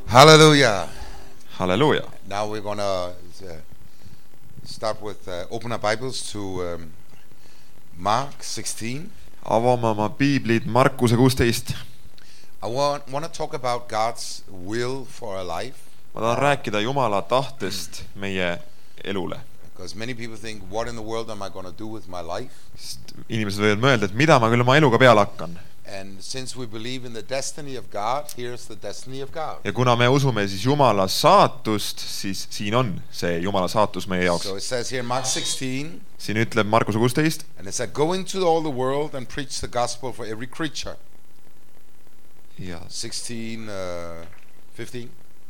Hallelujah. Halleluuja. Now we're going to start with open our Bibles to Mark 16. Avame oma piiblid Markuse 16. I want to talk about God's will for our life. Ma tahan rääkida Jumala tahtest meie elule. Because many people think, what in the world am I going to do with my life? Inimesed võivad mõelda, et mida ma küll oma eluga peale hakkan. And since we believe in the destiny of God, here's the destiny of God. Ja kuna me usume siis Jumala saatust, siis siin on see Jumala saatus meie jaoks. So it says here Mark 16. Siin ütleb Markuse 16. And it said, go into all the world and preach the gospel for every creature. Ja 16:15.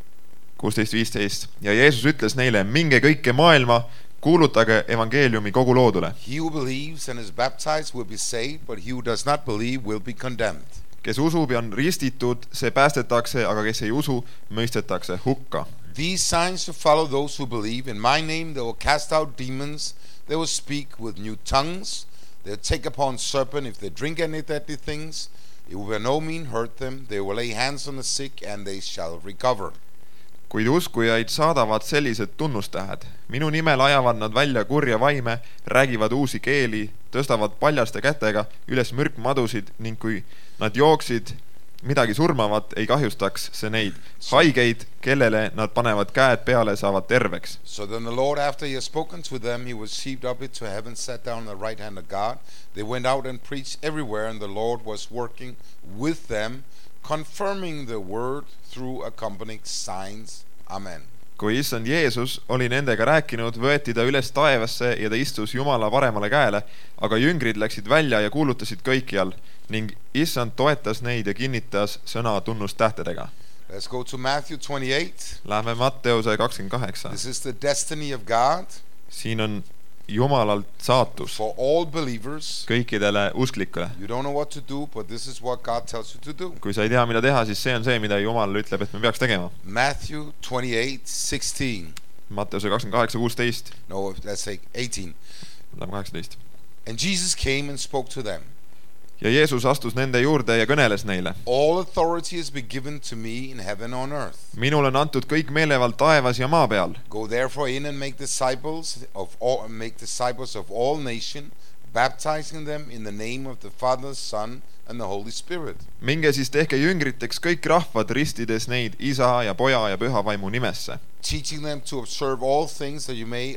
16:15. Ja Jeesus ütles neile, minge kõike maailma, kuulutage evangeeliumi kogu loodule. He who believes and is baptized will be saved, but he who does not believe will be condemned. Kes usub ja on ristitud, see päästetakse, aga kes ei usu, mõistetakse hukka. These signs to follow those who believe. In my name they will cast out demons. They will speak with new tongues. They will take upon serpent if they drink any deadly things. It will by no means hurt them. They will lay hands on the sick and they shall recover. Kuid uskujaid saadavad sellised tunnustähed. Minu nimel ajavad nad välja kurja vaime, räägivad uusi keeli, tõstavad paljaste kätega üles mürkmadusid ning kui nad jooksid midagi surmavat, ei kahjustaks see neid. Haigeid, kellele nad panevad käed peale, saavad terveks. So then the Lord, after he had spoken to them, he was received up into heaven, sat down on the right hand of God. They went out and preached everywhere, and the Lord was working with them, confirming the word through accompanying signs. Amen. Kui issand Jeesus oli nendega rääkinud, võeti ta üles taevasse ja ta istus Jumala paremale käele, aga jüngrid läksid välja ja kuulutasid kõikjal ning issand toetas neid ja kinnitas sõna tunnustähtedega. Let's go to Matthew 28. Lähme Matteuse 28. This is the destiny of God. Siin on Jumalalt saatus for all believers. Kõikidele usklikele. You don't know what to do, but this is what God tells you to do. Kui sa ei tea, mida teha, siis see on see, mida Jumal ütleb, et me peaks tegema. Matthew 28:16. Matteuse 28:16. No, let's say 18. Lähme 18. And Jesus came and spoke to them. Ja Jeesus astus nende juurde ja kõneles neile. All authority has been given to me in heaven on earth. Minul on antud kõik meelevald taevas ja maa peal. Go therefore in and make disciples of all nations, baptizing them in the name of the Father, Son and the Holy Spirit. Minge siis tehke jüngriteks kõik rahvad, ristides neid Isa ja Poja ja Püha Vaimu nimesse. Teaching them to observe all things that you may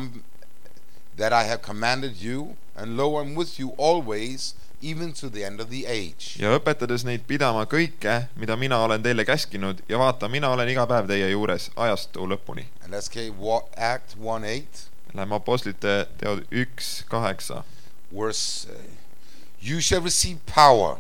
that I have commanded you, and lo, I'm with you always, even to the end of the age. Ja õpetades neid pidama kõike, mida mina olen teile käskinud, ja vaata, mina olen iga päev teie juures ajastu lõpuni. And let's get Act 1:8. Läheme Apostlite teod 1:8. You shall receive power.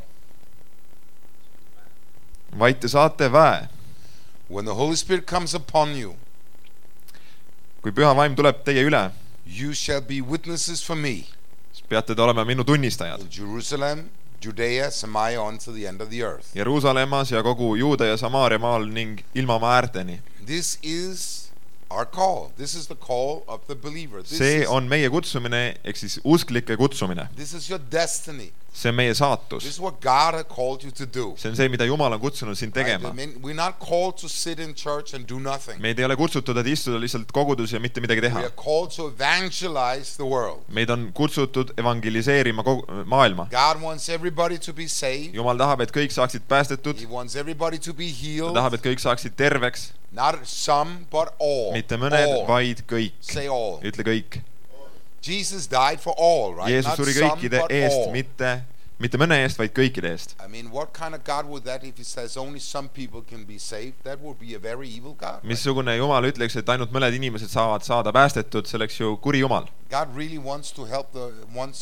Vaid te saate väe. When the Holy Spirit comes upon you. Kui Püha Vaim tuleb teie üle. You shall be witnesses for me. Peate te olema minu tunnistajad. Jerusalem, Judea, Samaria, on to the end of the earth. Jeruusalemmas ja kogu Juuda ja Samaaria maal ning ilmamaa äärteni. This is our call. This is the call of the believer. See on meie kutsumine, ehk siis usklike kutsumine. This is your destiny. See on meie saatus. This is what God has called you to do. See on see, mida Jumal on kutsunud sind tegema. We're not called to sit in church and do nothing. Meid ei ole kutsutud, et istuda lihtsalt kogudus ja mitte midagi teha. We are called to evangelize the world. Meid on kutsutud evangeliseerima maailma. God wants everybody to be saved. Jumal tahab, et kõik saaksid päästetud. He wants everybody to be healed. Ta tahab, et kõik saaksid terveks. Not some, but all. Mitte mõned, vaid kõik. Say all. Ütle kõik. Jesus died for all, right? Jeesus suri kõikide eest, mitte mõne eest, vaid kõikide eest. I mean, what kind of God would that if he says only some people can be saved? That would be a very evil God. Missugune Jumal ütleks, et ainult mõned inimesed saavad saada päästetud, selleks ju kuri Jumal. God really wants to help the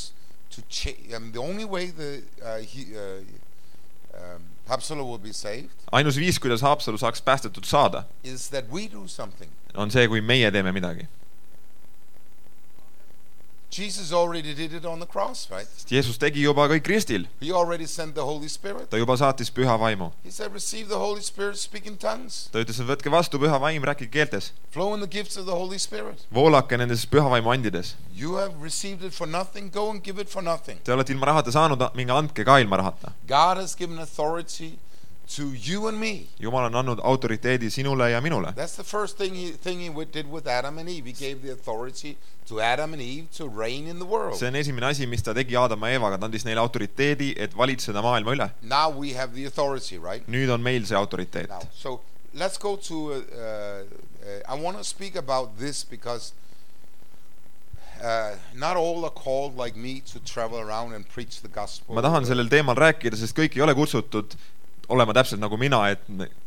only way the Haapsalu will be saved. Ainus viis, kuidas Haapsalu saaks päästetud saada, is that we do something. On see, kui meie teeme midagi. Jesus already did it on the cross, right? Jeesus tegi juba kõik ristil. He already sent the Holy Spirit. Ta juba saatis Püha Vaimu. He said, receive the Holy Spirit, speak in tongues. Ta ütles, et võtke vastu Püha Vaim, rääkige keeltes. Flow in the gifts of the Holy Spirit. Voolake nendes Püha Vaimu andides. You have received it for nothing, go and give it for nothing. Te olete ilma rahata saanud, minge andke ka ilma rahata. God has given authority to you and me. Jumal on andnud autoriteedi sinule ja minule. That's the first thing he did with Adam and Eve. He gave the authority to Adam and Eve to reign in the world. See on esimene asi, mis ta tegi Aadama ja Eevaga, ta andis neile autoriteedi, et valitseda maailma üle. Now we have the authority, right? Nüüd on meil see autoriteet. Now, so let's go to I want to speak about this because not all are called like me to travel around and preach the gospel. Ma tahan sellel teemal rääkida, sest kõik ei ole kutsutud olema täpselt nagu mina, et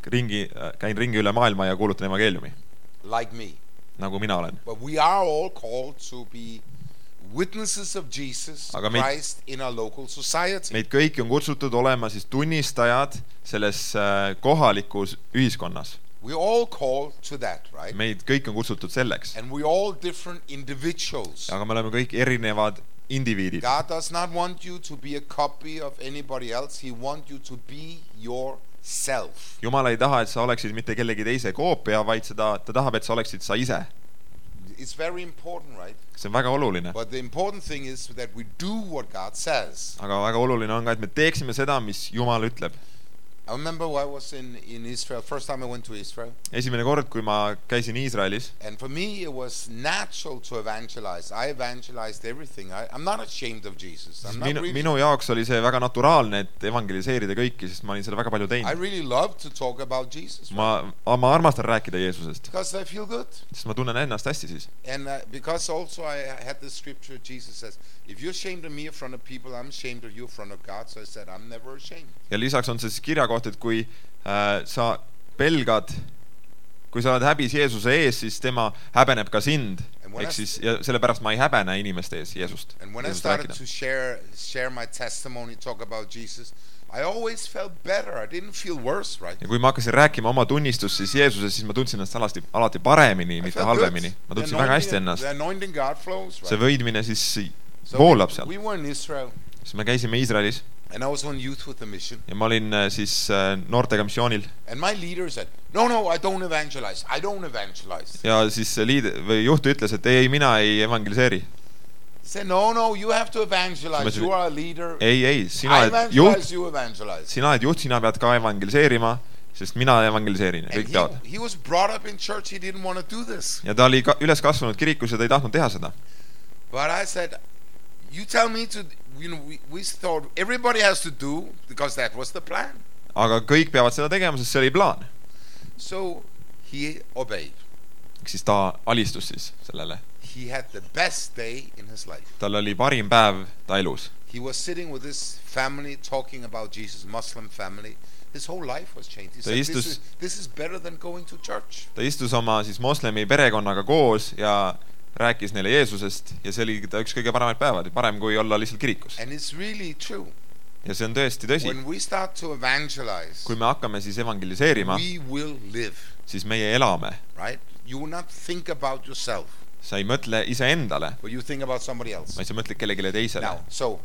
käin ringi üle maailma ja kuulutan evangeeliumi. Like me. Nagu mina olen. But we are all called to be witnesses of Jesus Christ in our local society. Meid kõiki on kutsutud olema siis tunnistajad selles kohalikus ühiskonnas. We all called to that, right? Meid kõik on kutsutud selleks. And we all different individuals. Aga me oleme kõik erinevad indiviidid. God does not want you to be a copy of anybody else. He wants you to be yourself. Jumal ei taha, et sa oleksid mitte kellegi teise koopia, vaid ta tahab, et sa oleksid sa ise. It's very important, right? See on väga oluline. But the important thing is that we do what God says. Aga väga oluline on ka, et me teeksime seda, mis Jumal ütleb. I remember when I was in Israel, first time I went to Israel. Esimene kord, kui ma käisin Iisraelis. And for me it was natural to evangelize. I evangelized everything. I'm not ashamed of Jesus. Minu jaoks oli see väga naturaalne, et evangeliseerida kõiki, sest ma olin seda väga palju teinud. I really love to talk about Jesus. Ma armastan rääkida Jeesusest. Because I feel good. Sest ma tunnen ennast hästi siis. And because also I had the scripture, Jesus says, if you're ashamed of me in front of people, I'm ashamed of you in front of God. So I said, I'm never ashamed. Ja lisaks on see kirja kohta, et kui sa pelgad, kui sa oled häbis Jeesuse ees, siis tema häbeneb ka sind. Ehk siis, ja sellepärast ma ei häbene inimeste ees Jeesust. And when I started to share my testimony, talk about Jesus, I always felt better. I didn't feel worse, right? Ja kui ma hakkasin rääkima oma tunnistust siis Jeesuses, siis ma tundsin ennast alati paremini, mitte halvemini. Ma tundsin väga hästi ennast. See võidmine siis voolab seal. Siis me käisime Iisraelis. And I was on Youth with a Mission. Ja ma olin siis noortega missioonil. And my leader said, no, I don't evangelize. I don't evangelize. Ja siis juht ütles, et ei, mina ei evangeliseeri. He said, no, you have to evangelize. You are a leader. Ei, sina oled juht, sina pead ka evangeliseerima, sest mina evangeliseerin. Kõik teavad. He was brought up in church. He didn't want to do this. Ja ta oli üles kasvanud kirikus ja ta ei tahtnud teha seda. But I said, you tell me to, we thought everybody has to do, because that was the plan. Aga kõik peavad seda tegema, sest see oli plaan. So he obeyed. Siis ta alistus siis sellele. He had the best day in his life. Tal oli parim päev ta elus. He was sitting with his family talking about Jesus, Muslim family. His whole life was changed. He said, this is better than going to church. Ta istus oma siis moslemi perekonnaga koos ja rääkis neile Jeesusest ja see oli ta üks kõige paremaid päevad, parem kui olla lihtsalt kirikus. And it's really true. Ja see on tõesti tõsi. When we start to evangelize, kui me hakkame siis evangeliseerima, we will live. Siis meie elame. Right? You will not think about yourself. Sa ei mõtle ise endale. But you think about somebody else. Vaid sa mõtled kellegile teisele. Now, so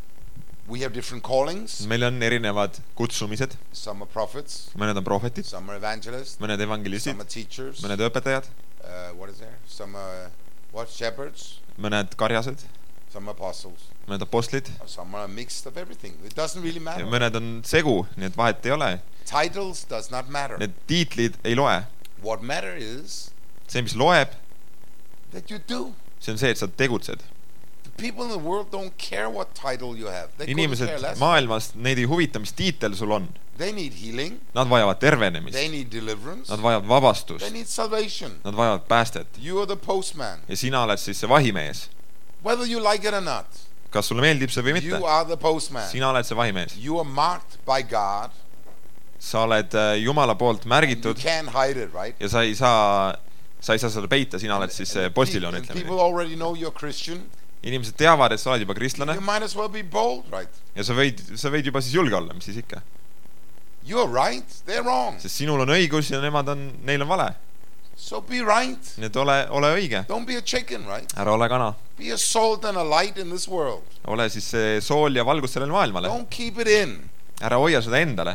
we have different callings. Meil on erinevad kutsumised. Some are prophets. Mõned on prohvetid. Some are evangelists. Mõned evangelistid. Some are teachers. Mõned õpetajad. What is there? Some are shepherds. Mõned karjased. Some apostles. Mõned apostlid. Some are mixed of everything. It doesn't really matter. Ja mõned on segu, nii et vahet ei ole. Titles does not matter. Need tiitlid ei loe. What matter is see, mis loeb, that you do. See on see, et sa tegutsed. The people in the world don't care what title you have. Inimesed maailmas, neid ei huvita, mis tiitel sul on. They need healing. Nad vajavad tervenemist. They need deliverance. Nad vajavad vabastust. They need salvation. Nad vajavad päästet. You are the postman. Ja sina oled siis see vahimees. Whether you like it or not. Kas sulle meeldib see või mitte? You are the postman. Sina oled see vahimees. You are marked by God. Sa oled Jumala poolt märgitud. You can't hide it, right? Ja sa ei saa seda peita, sina oled siis postiljon, ütleme. People already know you're Christian. Inimesed teavad, et sa oled juba kristlane. You might as well be bold, right? Ja sa võid juba siis julge olla, mis siis ikka. You're right, they're wrong. Sest sinul on õigus ja neil on vale. So be right. Nii et ole õige. Don't be a chicken, right? Ära ole kana. Be a salt and a light in this world. Ole siis sool ja valgus sellele maailmale. Don't keep it in. Ära hoia seda endale.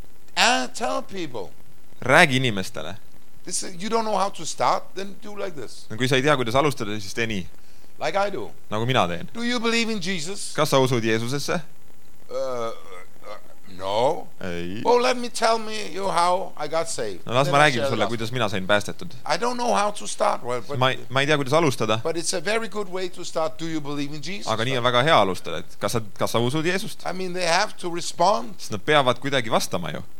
Tell people. Räägi inimestele. You don't know how to start, then do like this. Kui sa ei tea, kuidas alustada, siis tee nii. Like I do. Nagu mina teen. Do you believe in Jesus? Kas sa usud Jeesusesse? No. Ei. Well, let me tell you how I got saved. No las Then ma I räägin share the sulle, gospel. kuidas mina sain päästetud. I don't know how to start, well, Ma ei tea, kuidas alustada, but it's a very good way to start. Do you believe in Jesus? aga nii on väga hea alustada, et kas sa usud Jeesust? I mean, they have to respond. Sest nad peavad kuidagi vastama ju.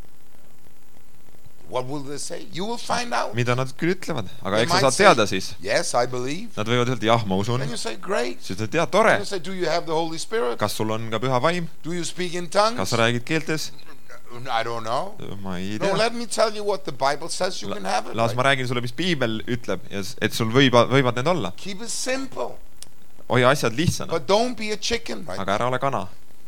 What will they say? You will find out. Mida nad küll ütlevad, aga They eks sa might saad say, teada siis. Yes, I believe. Nad võivad öelda, jah, ma usun. Then you say, great. Siis ütled, jah, tore. Then you say, do you have the Holy Spirit? Kas sul on ka püha vaim? Do you speak in tongues? Kas sa räägid keeltes? I don't know. Ma ei No, tea. let me tell you what the Bible says. You can have it. Las ma Right? räägin sulle, mis Piibel ütleb, et sul võivad need olla. Keep it simple. Hoia asjad lihtsana, But don't be a chicken. Right? aga ära ole kana.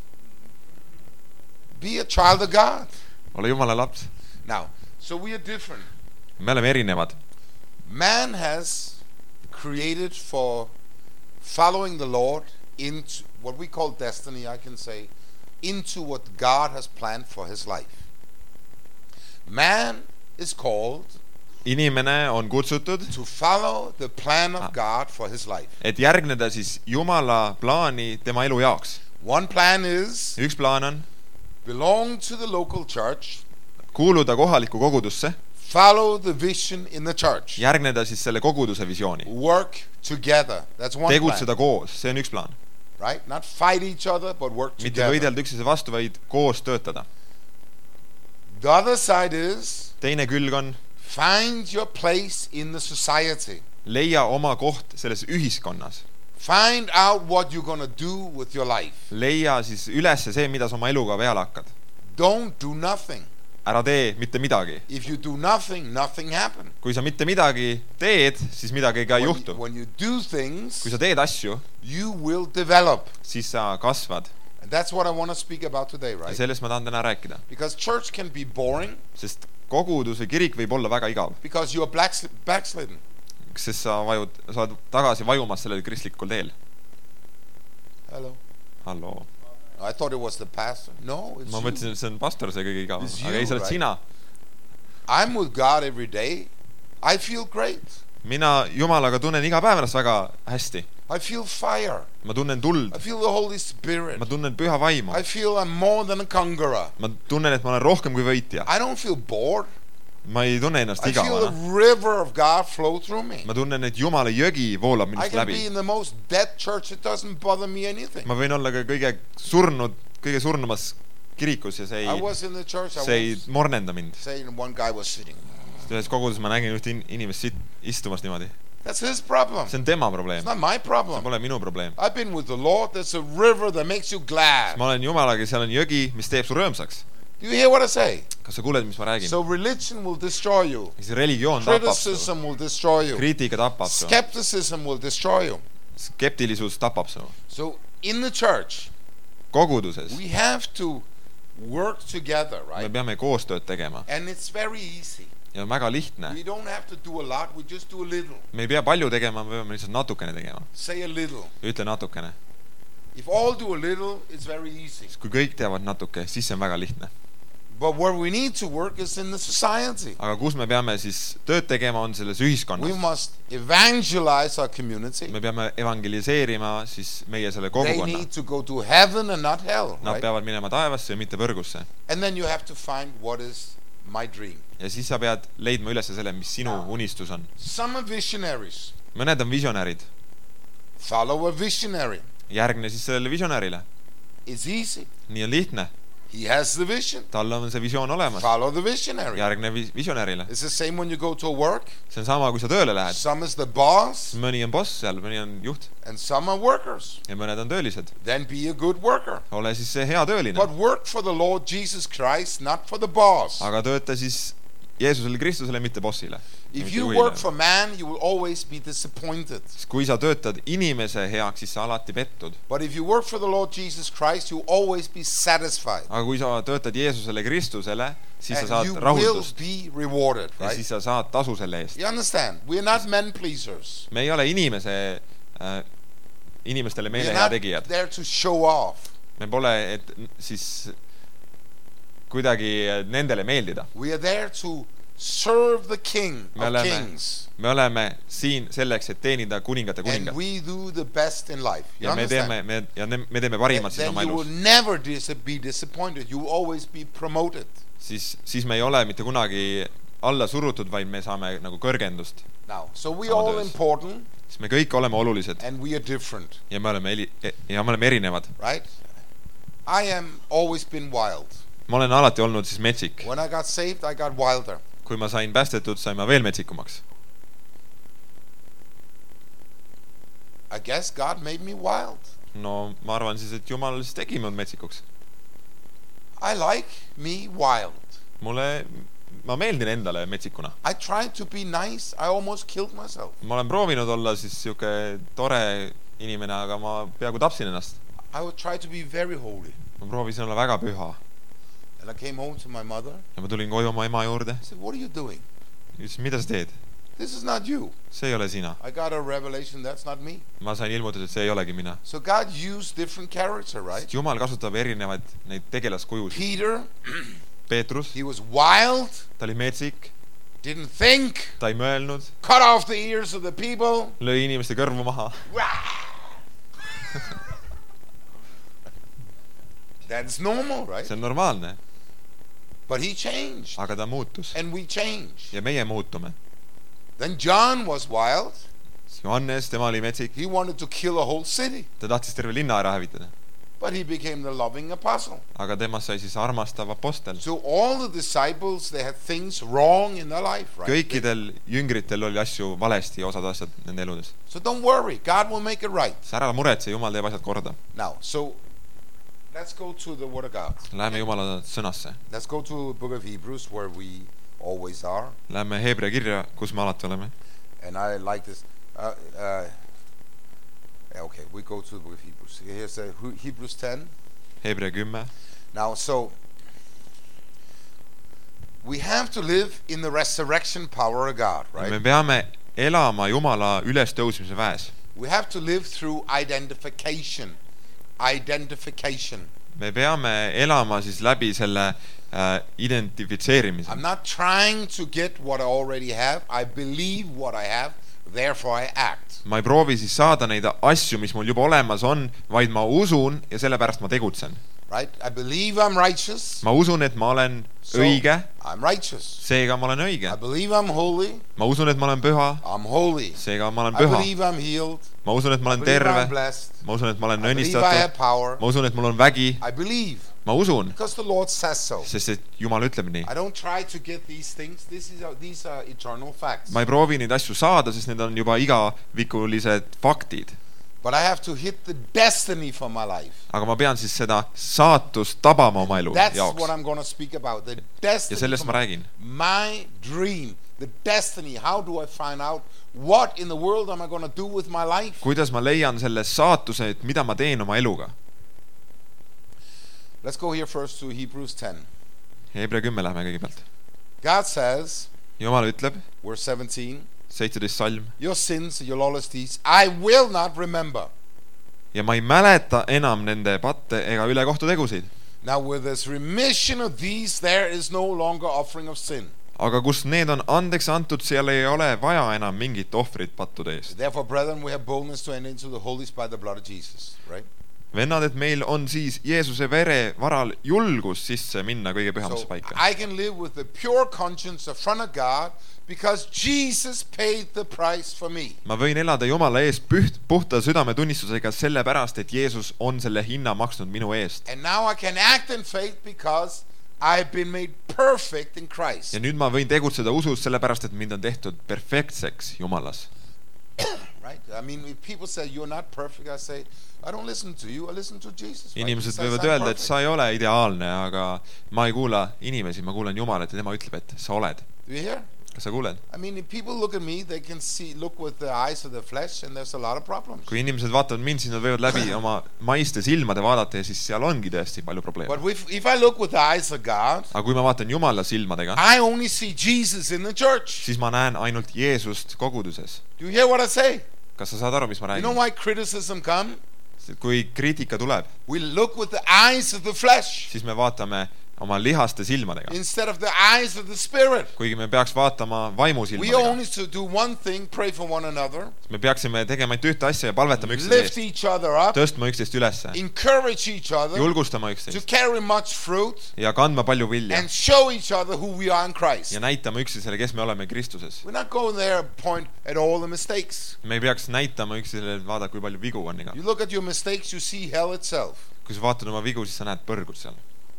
Be a child of God. Ole Jumala laps. Now, so we are different. Me oleme erinevad. Man has created for following the Lord into what we call destiny, I can say, into what God has planned for his life. Man is called Inimene on kutsutud, to follow the plan of God for his life. et järgneda siis Jumala plaani tema elu jaoks. One plan is Üks plaan on belong to the local church, kuuluda kohalikku kogudusse, follow the vision in the church, järgneda siis selle koguduse visiooni. work together. That's one plan, Tegutseda koos, see on üks plaan. right? Not fight each other, but work Mitte together. võidelda üksteise vastu, vaid koos töötada. The other side is Teine külg on find your place in the society. leia oma koht selles ühiskonnas. Find out what you're going to do with your life. Leia siis üles see, mida sa oma eluga peale hakkad. Don't do nothing. Ära tee mitte midagi. If you do nothing, nothing happens. Kui sa mitte midagi teed, siis midagi ka ei juhtu. When you do things, Kui sa teed asju, you will develop. siis sa kasvad. And that's what I want to speak about today, Ja right? sellest ma tahan täna rääkida. Because church can be boring Sest kogudus või kirik võib olla väga igav. because you're backslidden. Sest sa oled tagasi vajumas sellel kristlikul teel. Hello. Halloo. I thought it was the pastor. No, it's Ma you. mõtlesin, et see on pastor, see kõige igav. It's Aga you, ei, sa oled right? sina. I'm with God every day. I feel great. Mina Jumalaga tunnen iga päev ennast väga hästi. I feel fire. Ma tunnen tuld. I feel the Holy Spirit. Ma tunnen püha vaimu. I feel I'm more than a conqueror. Ma tunnen, et ma olen rohkem kui võitja. I don't feel bored. Ma ei tunne ennast I feel the igavana. river of God flow through me. Ma tunnen, et Jumala jõgi voolab I minust can be läbi. in the most dead church. It doesn't bother me anything. Ma võin olla ka kõige surnumas kirikus ja see I was in the church. I ei was mornenda mind. saying one guy was sitting. Ühes koguduses ma nägin üht inimest istumas niimoodi. That's his problem. See on tema probleem. It's not my See problem. pole minu probleem. I've been with the Lord. There's a river that makes you glad. Ma olen Jumalaga, seal on jõgi, mis teeb su rõõmsaks. Do you hear what I say? Kas sa kuuled, mis ma räägin? So religion will destroy you. See religioon tapab su. Criticism will destroy you. Kriitika tapab su. Skepticism will destroy you. Skeptilisus tapab su. So in the church, Koguduses we have to work together, me right? peame koostööd tegema. And it's very easy. Ja on väga lihtne. We don't have to do a lot. We just do a little. Me ei pea palju tegema, me peame lihtsalt natukene tegema. Say a little. Ütle natukene. If all do a little, it's very easy. Kui kõik teevad natuke, siis see on väga lihtne. But where we need to work is in the society. Aga kus me peame siis tööd tegema, on selles We ühiskonnas. must evangelize our community. Me peame evangeliseerima siis meie selle They kogukonna. need to go to heaven and not hell, Nad right? peavad minema taevasse ja mitte põrgusse. And then you have to find what is my dream. Ja siis sa pead leidma üles selle, mis sinu unistus on. Some are visionaries. Mõned on visionärid. Follow a visionary. Järgne siis sellele visionärile. It's easy. Nii on lihtne. He has the vision. Tal on see visioon olemas. Follow the visionary. Järgne visionärile. It's the same when you go to work. See on sama, kui sa tööle lähed. Some is the boss Mõni on boss seal, mõni on juht and some are workers. ja mõned on töölised. Then be a good worker. Ole siis see hea tööline. But work for the Lord Jesus Christ, not for the boss. Aga tööta siis Jeesusele Kristusele, mitte bossile. If you work for man, you will always be disappointed. Kui sa töötad inimese heaks, siis sa alati pettud. But if you work for the Lord Jesus Christ, you will always be satisfied. Aga kui sa töötad Jeesusele Kristusele, siis sa And saad you will rahuldust be rewarded, ja right? siis sa saad tasu selle eest. You understand? We are not men pleasers. Me ei ole inimestele We are meele not hea tegijad. there to show off. Me pole, et siis kuidagi nendele meeldida. We are there to serve the King of Kings. Me oleme siin selleks, et teenida kuningate And kuningat. we do the best in life. You Ja me understand? teeme parimat siin Then oma you will elus. never be disappointed. You will always be promoted. Siis me ei ole mitte kunagi alla surutud, vaid me saame nagu kõrgendust. Now, so we are all important. Siis me kõik oleme olulised. And we are different. Ja me oleme erinevad. Right? I am always been wild. Ma olen alati olnud siis metsik. When I got saved, I got wilder. Kui ma sain päästetud, sain ma veel metsikumaks. I guess God made me wild. No ma arvan siis, et Jumal siis tegi mind metsikuks. I like me wild. Ma meeldin endale metsikuna. I tried to be nice. I almost killed myself. Ma olen proovinud olla siis siuke tore inimene, aga ma peaaegu tapsin ennast. I would try to be very holy. Ma proovisin olla väga püha. And I came home to my mother. Ja ma tulin koju oma ema juurde. I said, what are you doing? Ütlesin, mida sa teed? This is not you. See ei ole sina. I got a revelation that's not me. Ma sain ilmutuse, et see ei olegi mina. So God used different character, right? Jumal kasutab erinevaid neid tegelaskujusid. Peter, Peetrus, he was wild, ta oli metsik, didn't think, ta ei mõelnud, cut off the ears of the people. lõi inimeste kõrvu maha. That's normal, right? See on normaalne. But he changed. Aga ta muutus. And we changed. Ja meie muutume. Then John was wild. Johannes, tema oli metsik. He wanted to kill a whole city. Ta tahtis terve linna ära hävitada. But he became the loving apostle. Aga temast sai siis armastav apostel. So all the disciples, they had things wrong in their life, right? Kõikidel jüngritel oli asju valesti, osad asjad nende eludes. So don't worry, God will make it right. Sa ära muretse, Jumal teeb asjad korda. Now, so let's go to the Word of God. Läheme Jumala sõnasse. Let's go to the book of Hebrews, where we always are. Läheme Heebrea kirja, kus me alati oleme. And I like this. Okay, we go to the book of Hebrews. Here's Hebrews 10. Heebrea 10. Now, so we have to live in the resurrection power of God, right? Me peame elama Jumala ülestõusmise väes. We have to live through identification. Identification. Me peame elama siis läbi selle identifitseerimise. I'm not trying to get what I already have. I believe what I have, therefore I act. Ma ei proovi siis saada neid asju, mis mul juba olemas on, vaid ma usun ja sellepärast ma tegutsen. Right? I believe I'm righteous. Ma usun, et ma olen õige. I'm righteous. Seega ma olen õige. I believe I'm holy. Ma usun, et ma olen püha. I'm holy. Seega ma olen I püha. believe I'm healed. Ma usun, et ma olen I believe terve. I'm blessed. Ma usun, et ma olen I believe I õnnistatud. have power. Ma usun, et mul on vägi. I believe. Ma usun, Because the Lord says so. sest et Jumal ütleb nii. I don't try to get these things. These are eternal facts. Ma ei proovi neid asju saada, sest need on juba igavikulised faktid. But I have to hit the destiny for my life. Aga ma pean siis seda saatust tabama oma elu That's jaoks. what I'm going to speak about. The destiny. Ja sellest ma räägin. My dream. The destiny. How do I find out what in the world am I going to do with my life? Kuidas ma leian selle saatuse, et mida ma teen oma eluga? Let's go here first to Hebrews 10. Heebrea 10 läheme kõigepealt. God says, Jumal ütleb, verse 17, 17 salm, your sins, your lawless deeds, I will not remember. ja ma ei mäleta enam nende patte ega ülekohtu tegusid. Now with this remission of these, there is no longer offering of sin. Aga kus need on andeks antud, seal ei ole vaja enam mingit ohvrit pattude eest. Therefore, brethren, we have boldness to enter into the holies by the blood of Jesus, right? Vennad, et meil on siis Jeesuse vere varal julgus sisse minna kõige pühamasse So paika. I can live with a pure conscience in front of God because Jesus paid the price for me. Ma võin elada Jumala ees puhta südametunnistusega sellepärast, et Jeesus on selle hinna maksnud minu eest. And now I can act in faith because I've been made perfect in Christ. Ja nüüd ma võin tegutseda usus sellepärast, et mind on tehtud perfektseks Jumalas. Right? I mean, if people say you're not perfect, I say, I don't listen to you, I listen to Jesus. Right? Inimesed He says võivad I'm öelda, et perfect. sa ei ole ideaalne, aga ma ei kuula inimesi, ma kuulan Jumalat ja tema ütleb, et sa oled. Do you hear? Kas sa kuuled? I mean, if people look at me, they can look with the eyes of the flesh, and there's a lot of problems. Kui inimesed vaatavad mind, siis nad võivad läbi oma maiste silmade vaadata ja siis seal ongi tõesti palju probleeme. But if I look with the eyes of God, Aga kui ma vaatan Jumala silmadega, I only see Jesus in the church. siis ma näen ainult Jeesust koguduses. Do you hear what I say? Kas sa saad aru, mis ma You know räägin? why criticism comes? Kui kriitika tuleb, We look with the eyes of the flesh. siis me vaatame oma lihaste silmadega. instead of the eyes of the Spirit. Kuigi me peaks vaatama vaimu We silmadega. only to do one thing, pray for one another, Me peaksime tegema ainult ühte asja ja palvetama üksteist lift eest. each other up, Tõstma üksteist ülesse. encourage each other Julgustama to üksteist. carry much fruit, Ja kandma palju vilja. and show each other who we are in Christ. Ja näitama üksteisele, kes me oleme Kristuses. We're not going there and point at all the mistakes. Me ei peaks näitama üksteisele, et vaada, kui palju vigu on iga. You look at your mistakes, you see hell itself. Kui sa vaatad oma vigu, siis sa näed põrgut seal.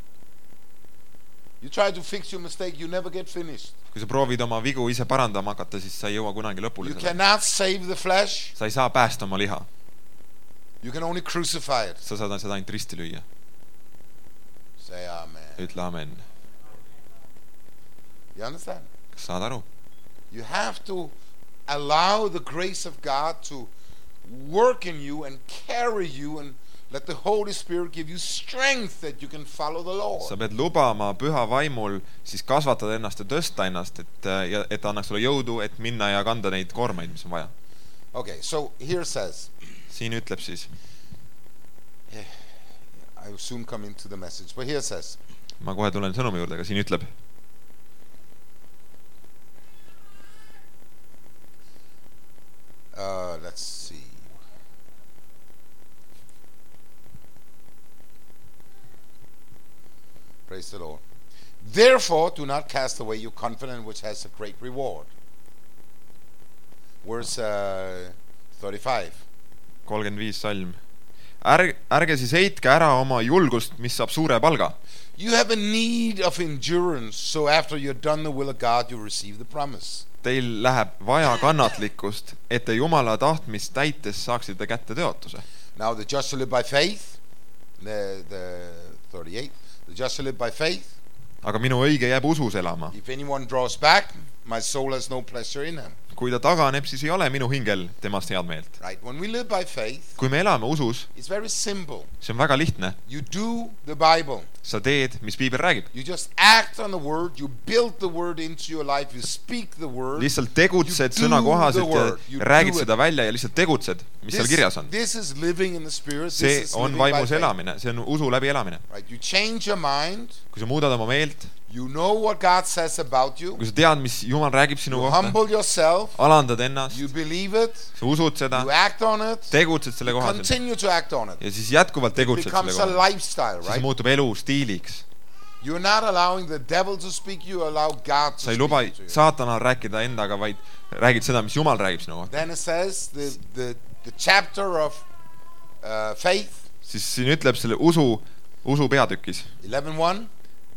You try to fix your mistake, you never get finished. Kui sa proovid oma vigu ise parandama hakata, siis sa ei jõua kunagi lõpule You selle. cannot save the flesh. Sa ei saa päästa oma liha. You can only crucify it. Sa saad seda ainult risti lüüa. Say amen. Ütle amen. You understand? Kas saad aru? You have to allow the grace of God to work in you and carry you, and let the Holy Spirit give you strength that you can follow the Lord. Sa pead lubama püha vaimul siis kasvatada ennast ja tõsta ennast, et annaks sulle jõudu, et minna ja kanda neid koormaid, mis on vaja. Okay, so here says, Siin ütleb siis, I will soon come into the message, but here says, ma kohe tulen sõnumi juurde, aga siin ütleb, let's see. Praise the Lord. Therefore, do not cast away your confidence, which has a great reward. Verse 35. 35 salm. Ärge siis heitke ära oma julgust, mis saab suure palga. You have a need of endurance, so after you've done the will of God, you receive the promise. Teil läheb vaja kannatlikkust, et te Jumala tahtmist täites saaksite kätte tõotuse. Now the just shall live by faith. The 38. The just shall live by faith. Aga minu õige jääb usus elama. If anyone draws back, my soul has no pleasure in him. Kui ta taganeb, siis ei ole minu hingel temast head meelt. Right? When we live by faith, Kui me elame usus, it's very simple. see on väga lihtne. You do the Bible. Sa teed, mis piibel räägib. You just act on the word. You build the word into your life. You speak the word. Lihtsalt tegutsed You sõna do kohaselt the word. You ja räägid do it. seda välja ja lihtsalt tegutsed, mis seal kirjas on. This is living in the Spirit. See This is on living by vaimus faith. elamine, see on usu läbi elamine. Right? You change your mind. Kui sa muudad oma meelt, You know what God says about you. kui sa tead, mis Jumal räägib sinu You kohta, humble yourself. alandad ennast, You believe it. sa usud seda, You act on it. tegutsed selle You kohaselt continue to act on it. ja siis jätkuvalt It tegutsed selle becomes a kohaselt. lifestyle, Siis right? muutub elu stiiliks. You're not allowing the devil to speak. You allow God to Sa ei luba speak to you. saatanal rääkida endaga, vaid räägid seda, mis Jumal räägib sinu kohta. Then it says the chapter of faith, Siis siin ütleb selle usu peatükis 11:1.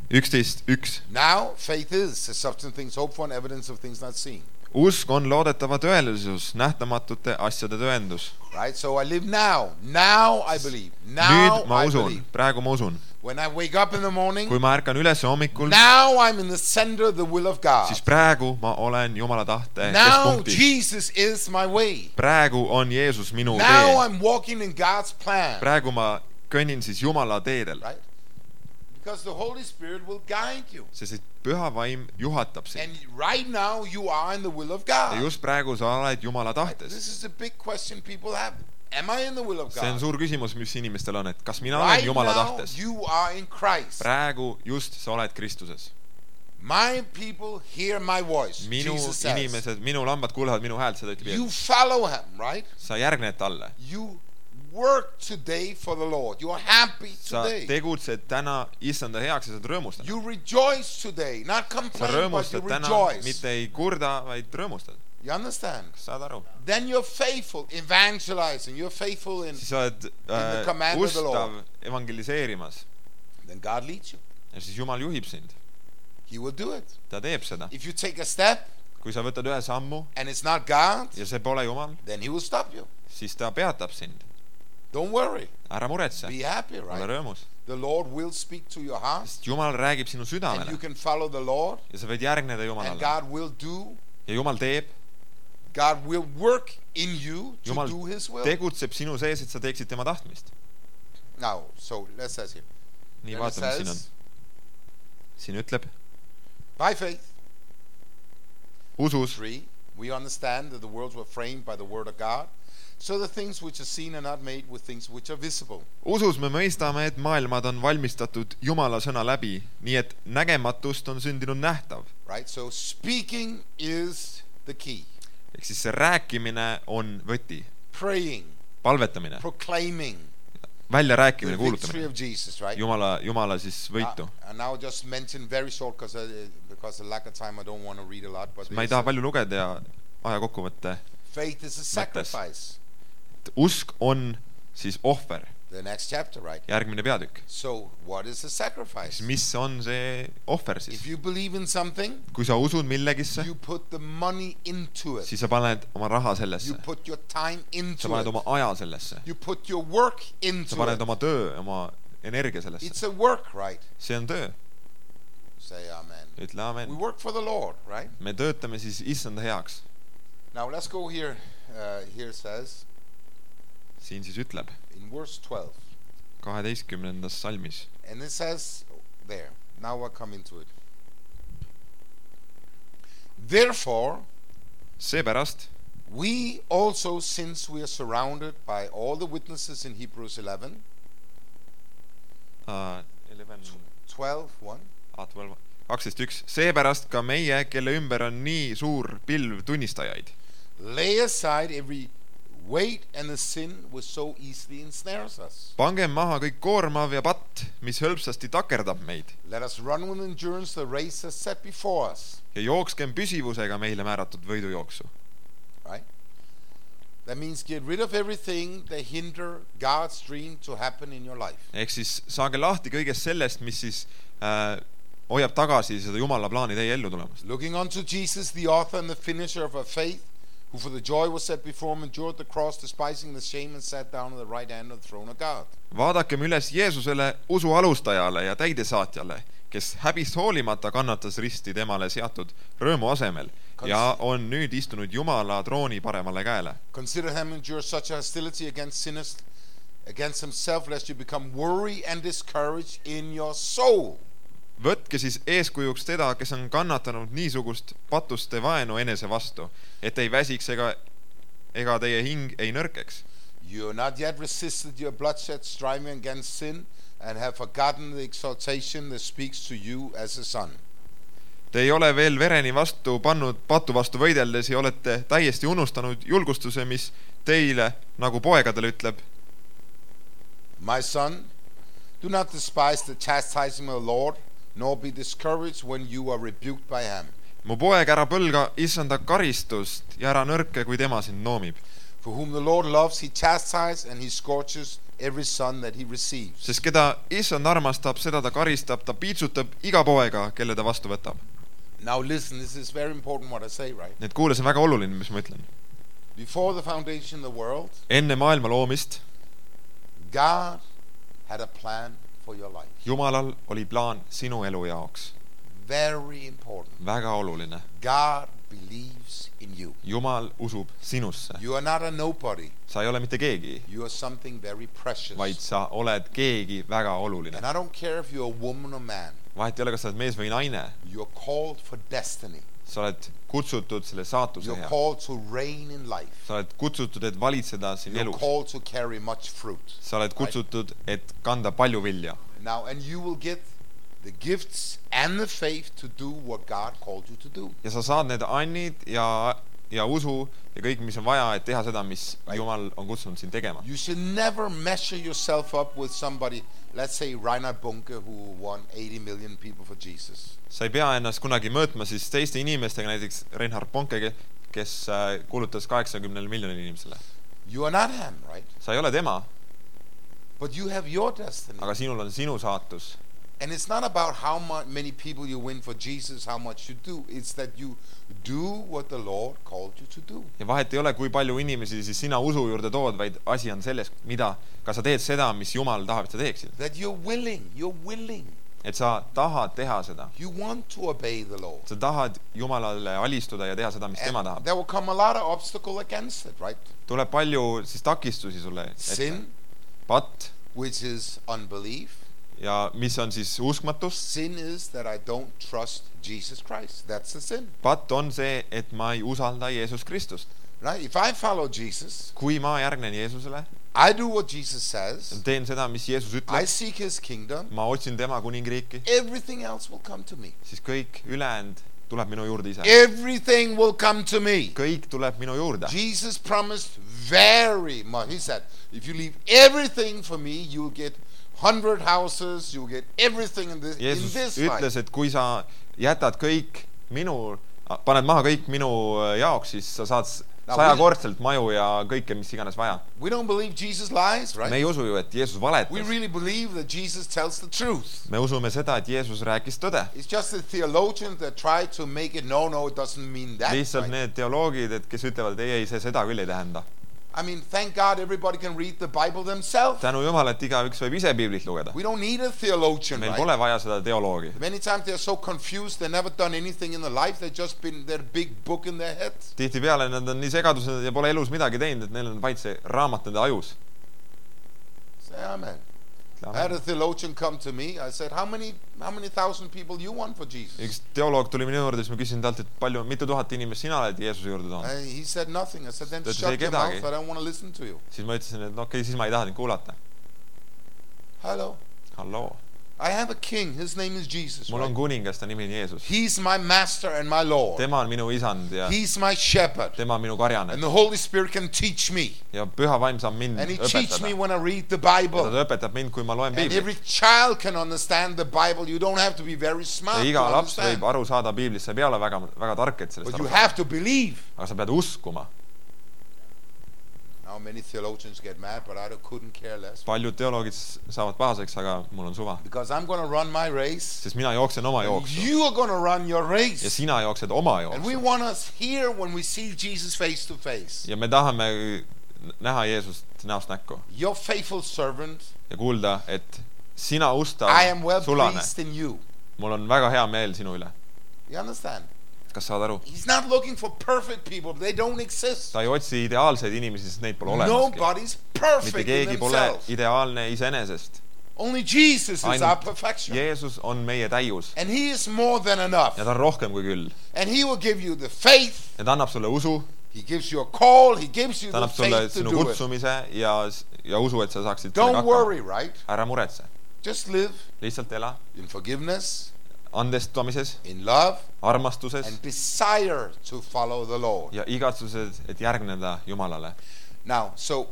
11.1. Now faith is the substance of things hoped for and evidence of things not seen. Usk on loodetava tõelisus, nähtamatute asjade tõendus. Right? So I live now. Now I believe. Now Nüüd ma I usun, believe. praegu ma usun. When I wake up in the morning, Kui ma ärkan üles hommikul, now I'm in the center of the will of God. siis praegu ma olen Jumala tahte Now keskpunktis. Jesus is my way. Praegu on Jeesus minu Now tee. I'm walking in God's plan. Praegu ma kõnnin siis Jumala teedel. Right? Because the Holy Spirit will guide you. Sest et püha vaim juhatab sind. And right now you are in the will of Ja God. just praegu sa oled Jumala tahtes. This is a big question people have. Am I in the will of See on God? suur küsimus, mis inimestel on, et kas mina olen Right Jumala now tahtes. you are in Christ. Praegu just sa oled Kristuses. My people hear my voice. Minu Jesus says. inimesed, minu lambad kuulevad minu häält, seda ütleb You Jeesus. follow him, right? Sa järgned talle. You work today for the Lord. You are happy Sa today. tegutsed täna issanda heaks ja sa rõõmustad. You rejoice today. Not Sa complain, but you rõõmustad täna, rejoice. mitte ei kurda, vaid rõõmustad. You understand? Saad aru? Then you're faithful, evangelizing. You're faithful in. Siis sa oled the command of the ustav Lord. evangeliseerimas Then God leads you. ja siis Jumal juhib sind. He will do it. Ta teeb seda. If you take a step Kui sa võtad ühe sammu and it's not God, ja see pole Jumal, then he will stop you. siis ta peatab sind. Don't worry. Ära muretse. Be happy, Ole right? rõõmus. The Lord will speak to your heart, Sest Jumal räägib sinu and you südamele can follow the Lord, ja sa võid järgneda and Jumalale. God will do. Ja Jumal teeb, God will work in you to Jumal do his will. tegutseb sinu sees, et sa teeksid tema tahtmist. Now, so let's say here. Nii Then it vaata, mis siin on. says, Siin ütleb, by faith, usus 3, We understand that the worlds were framed by the word of God. So the things which are seen are not made with things which are visible. Usus me mõistame, et maailmad on valmistatud Jumala sõna läbi, nii et nägematust on sündinud nähtav. Right? So speaking is the key. Ehk siis see rääkimine on võti. Praying, Palvetamine, proclaiming välja the rääkimine, victory kuulutamine. of Jesus, right? Jumala siis võitu. And now just mention very short because of lack of time I don't want to read a lot, but Ma ei taha palju lugeda ja aja kokkuvõtte. faith is a sacrifice. Usk on siis ohver. The next chapter, right? Järgmine peatükk. So what is a sacrifice? Mis on see ohver siis? If you believe in something, Kui sa usud millegisse, you put the money into it. siis sa paned oma raha You sellesse. put your time Sa into paned it. oma aja sellesse. You put your work Sa into paned it. oma töö, oma energia sellesse. It's a work, right? See on töö. Say amen. Ütle We amen. work for the Lord, right? Me töötame siis issanda heaks. Now let's go here. Here it says Siin siis ütleb in verse 12. 12. salmis. And it says there. Now I come into it. Therefore, Seepärast we also, since we are surrounded by all the witnesses in Hebrews 11, 12:1, 12.1. Seepärast ka meie, kelle ümber on nii suur pilv tunnistajaid. lay aside every weight and the sin which so easily ensnares us. Pangem maha kõik koormav ja patt, mis hõlpsasti takerdab meid. Let us run with endurance the race that's set before us. Ja jookskem püsivusega meile määratud võidujooksu. Right? That means get rid of everything that hinder God's dream to happen in your life. Ehk siis saage lahti kõigest sellest, mis siis hoiab tagasi seda Jumala plaani teie ellu tulemast. Looking unto Jesus, the author and the finisher of our faith, who for the joy was set before him endured the cross, despising the shame, and sat down at the right hand of the throne of God. Vaadakem üles Jeesusele, usu alustajale ja täidesaatjale, kes häbist hoolimata kannatas risti temale seatud rõõmu asemel ja on nüüd istunud Jumala trooni paremale käele. Consider him endure such hostility against sinners, against himself, lest you become worried and discouraged in your soul. Võtke siis eeskujuks teda, kes on kannatanud niisugust patuste vaenu enese vastu, et ei väsiks ega teie hing ei nõrkeks. You are not yet resisted your bloodshed striving against sin, and have forgotten the exaltation that speaks to you as a son. Te ei ole veel vereni vastu pannud patu vastu võideldes ja olete täiesti unustanud julgustuse, mis teile nagu poegadele ütleb. My son, do not despise the chastisement of the Lord, nor be discouraged when you are rebuked by him. Mu poeg, ära põlga issanda karistust ja ära nõrke, kui tema sind noomib. For whom the Lord loves, he chastises, and he scourges every son that he receives. Sest keda issand armastab, seda ta karistab, ta piitsutab iga poega, kelle ta vastu võtab. Now listen, this is very important what I say, right? Nii et kuule, see on väga oluline, mis ma ütlen. Before the foundation of the world, Enne maailma loomist God had a plan for your life. Jumalal oli plaan sinu elu jaoks. Very important. Väga oluline. God believes in you. Jumal usub sinusse. You are not a nobody. Sa ei ole mitte keegi, You are something very precious. vaid sa oled keegi väga oluline. And I don't care if you're a woman or man. Vahet ei ole, kas sa oled mees või naine. You're called for destiny. Sa oled kutsutud selle saatuse You're heaks. called to reign in life. Sa oled kutsutud, et valitseda siin You're elus. called to carry much fruit. Sa oled kutsutud, et kanda palju vilja. Now, and you will get the gifts and the faith to do what God called you to do. Ja sa saad need annid ja usu ja kõik, mis on vaja, et teha seda, mis Jumal on kutsunud sind tegema. You should never measure yourself up with somebody, let's say Reinhard Bunke, who won 80 million people for Jesus. Sa ei pea ennast kunagi mõõtma siis teiste inimestega, näiteks Reinhard Bonke, kes kuulutas 80 miljonile inimesele. You are not him, right? Sa ei ole tema, But you have your destiny. aga sinul on sinu saatus. And it's not about how many people you win for Jesus, how much you do. It's that you do what the Lord called you to do. Ja vahet ei ole, kui palju inimesi siis sina usu juurde tood, vaid asi on selles, kas sa teed seda, mis Jumal tahab, et sa teeksid. That you're willing. Et sa tahad teha seda. You want to obey the Lord. Sa tahad Jumalale alistuda ja teha seda, mis tema tahab. There will come a lot of obstacle against it, right? Tuleb palju siis takistusi sulle ette. Sin, Patt, which is unbelief. ja mis on siis uskmatus? Sin is that I don't trust Jesus Christ. That's the sin. Patt on see, et ma ei usalda Jeesus Kristust. Right? If I follow Jesus, kui ma järgnen Jeesusele, I do what Jesus says, teen seda, mis Jeesus I ütleb, seek his kingdom, ma otsin tema kuningriiki, everything else will come to me. siis kõik ülejäänud tuleb minu juurde ise. Everything will come to me. Kõik tuleb minu juurde. Jesus promised very much. He said, if you leave everything for me, you'll get 100 houses, you'll get everything in this Jeesus life. ütles, et kui sa jätad kõik paned maha kõik minu jaoks, siis sa saad 100-kordselt maju ja kõike, mis iganes vaja. We don't believe Jesus lies, right? Me ei usu ju, et Jeesus We valetas. really believe that Jesus tells the truth. Me usume seda, et Jeesus rääkis tõde. It's just the theologians that try to make it, no, it doesn't mean that. Lihtsalt Right? need teoloogid, et kes ütlevad, et ei, see seda küll ei tähenda. I mean, thank God everybody can read the Bible themselves. Tänu Jumal, et igaüks võib ise Piiblit lugeda. We don't need a theologian, Meil right? pole vaja seda teoloogi. Many times they're so confused, they've never done anything in their life, they've just been their big book in their head. Tihtipeale nad on nii segadused ja pole elus midagi teinud, et neil on vaid see raamat nende ajus. Say amen. I had a theologian come to me. I said, how many thousand people you want for Jesus? Üks teoloog tuli minu juurde, siis ma küsin talt, et mitu tuhat inimest sina oled Jeesuse juurde toonud. He said nothing. I said, then Ta ütles, shut ei your kedagi. mouth. I don't want to listen to you. Siis ma ütlesin, et okei, siis ma ei taha neid kuulata. Hello. Halloo. I have a king. His name is Jesus. Mul Right? on kuningas, ta nimi on Jeesus. He's my master and my Lord. Tema on minu isand ja He's my shepherd. tema on minu karjane. And the Holy Spirit can teach me. Ja püha vaim saab mind And he teaches me õpetada. when I read the Ja ta Bible. õpetab mind, kui ma loen And Piiblit. every child can understand the Bible. You don't have to be very smart Ja to iga laps understand. võib aru saada Piiblist, sa ei pea olema väga tark, et sellest But aru you saada. have to believe. Aga sa pead uskuma. Now many theologians get mad, but I couldn't care less. Paljud teoloogid saavad pahaseks, aga mul on suva. Because I'm going to run my race. Sest mina jooksen oma And jooksu. you are going to run your Ja race. sina jooksed oma And we jooksu. want us here when we see Jesus face to face. Ja me tahame näha Jeesust näost näkku. Your faithful servant, Ja kuulda, et sina ustav I am well sulane. pleased in you. Mul on väga hea meel sinu üle. You understand? Kas saad aru? He's not looking for perfect people. They don't exist. Ta ei otsi ideaalseid inimesi, sest neid pole olemaski. Nobody's Mitte perfect in keegi pole themselves. ideaalne iseenesest. Only Jesus is our Ainult perfection. Jeesus on meie täius. And he is more than enough. Ja ta on rohkem kui küll. And he will give you the faith. Ja ta annab sulle usu, He gives you a call. He gives you ta the annab sulle faith to sinu do it. kutsumise ja usu, et sa saaksid Don't sellega worry, right? Ära muretse. Just live Lihtsalt ela in forgiveness, andestamises, in love, armastuses and desire to follow the Lord. ja igatsused, et järgneda Jumalale. Now, so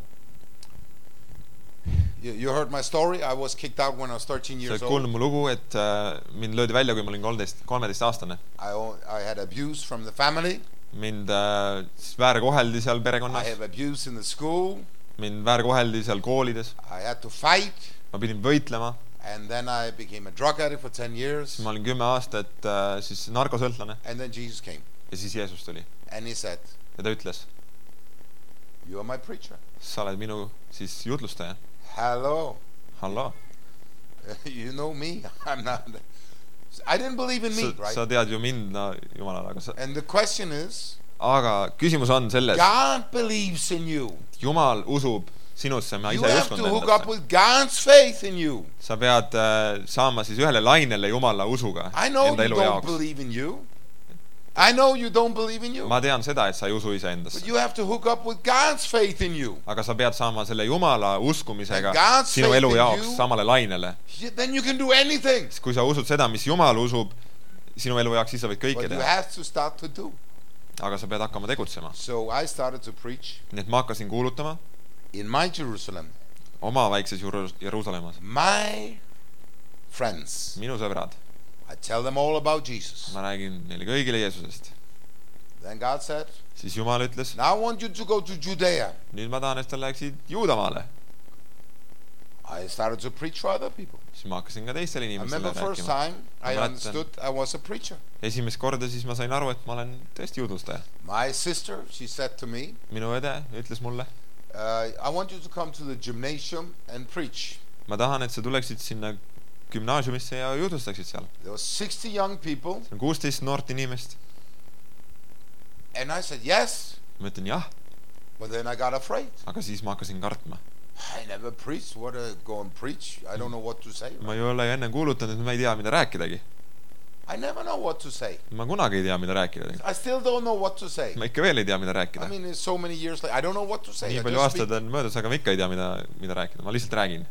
you heard my story. I was kicked out when I was 13 Sa years oled kuulnud old. mu lugu, et mind löödi välja, kui ma olin 13-aastane. I had abuse from the family. Mind siis väärkoheldi seal I perekonnas, have abuse in the school. mind väärkoheldi seal koolides. I had to fight. Ma pidin võitlema, And then I became a drug addict for 10 years. siis ma olin 10 aastat siis narkosõltlane And then Jesus came. ja siis Jeesus tuli. And he said, Ja ta ütles, you are my preacher. sa oled minu siis jutlustaja. Hello. Halloo. You know me. I'm not. I didn't believe in me, right? Sa tead ju mind, no Jumalale, And the question is, aga küsimus on selles, God believes in you. Jumal usub sinusse, ma You ise ei have to uskunud hook up endasse. with God's faith in you. Sa pead saama siis ühele lainele Jumala usuga I know enda you elu don't jaoks. believe in you. I know you don't believe in you. Ma tean seda, et sa ei usu But iseendasse. you have to hook up with God's faith in you. Aga sa pead saama selle Jumala uskumisega And God's sinu faith elu in jaoks you- samale lainele. Then you can do anything. Kui sa usud seda, mis Jumal usub sinu elu jaoks, siis sa võid kõike But you teha. have to start to do. Aga sa pead hakkama tegutsema. So I started to preach Nii et ma hakkasin kuulutama in my Jerusalem. oma väikses Jeruusalemmas. My friends. Minu sõbrad. I tell them all about Jesus. Ma räägin neile kõigile Jeesusest. Then God said, Siis Jumal ütles, now I want you to go to Judea. nüüd ma tahan, et sa läheksid Juudamaale. I started to preach for other people. Siis ma hakkasin ka teistele I inimestele remember first rääkima. time I mäletan. understood I was a preacher. Esimest korda siis ma sain aru, et ma olen tõesti juutlustaja. My sister, she said to me, Minu õde ütles mulle, I want you to come to the gymnasium and preach. ma tahan, et sa tuleksid sinna gümnaasiumisse ja juutlustaksid seal. There was 60 young people. See on 16 noort inimest. And I said, yes. Ma ütlen jah, But then I got afraid. aga siis ma hakkasin kartma. I never preached. What go and preach? I don't know what to say. ma ei ole enne kuulutanud, ma ei tea, mida rääkidagi. I never know what to say. ma kunagi ei tea, mida rääkida. I still don't know what to say. ma ikka veel ei tea, mida rääkida. I mean, it's so many years later. I don't know what to say. nii palju aastad on möödas, aga ma ikka ei tea, mida rääkida. Ma lihtsalt räägin.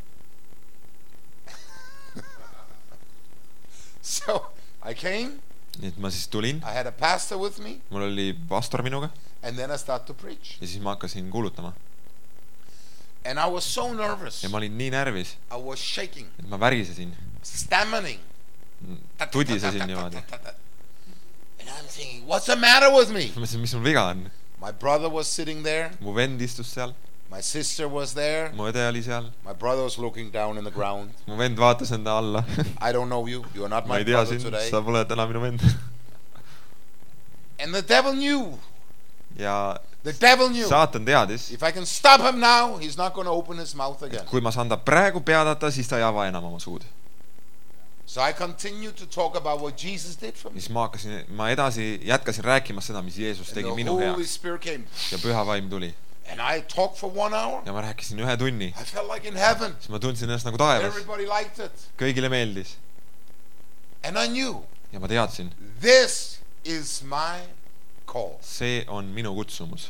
So I came. nii et ma siis tulin. I had a pastor with me. Mul oli pastor minuga. And then I started to preach. Ja siis ma hakkasin kuulutama. And I was so nervous. Ja ma olin nii närvis. I was shaking. Et ma värisesin. Stammering. Tudisesin niimoodi. And I'm thinking, what's the matter with me? Mis mul viga on? My brother was sitting there. Mu vend istus seal. My sister was there. Mu õde oli seal. My brother was looking down in the ground. Mu vend vaatas enda alla. I don't know you. You are not my Ma brother ei tea today. sind, sa pole täna minu vend. And the devil knew. Ja the devil knew. Saatan teadis. If I can stop him now, he's not going to open his mouth again. Kui ma saan ta praegu peadata, siis ta ei ava enam oma suud. So I continued to talk about what Jesus did for me. Siis ma jätkasin rääkima seda, mis Jeesus tegi minu heaks. Ja Püha Vaim tuli. And I talked for 1 hour. Ja ma rääkisin 1 tunni. I felt like in heaven. Siis ma tundsin ennast nagu taevas. Everybody liked it. Kõigile meeldis. And I knew. Ja ma teadsin. This is my call. See on minu kutsumus.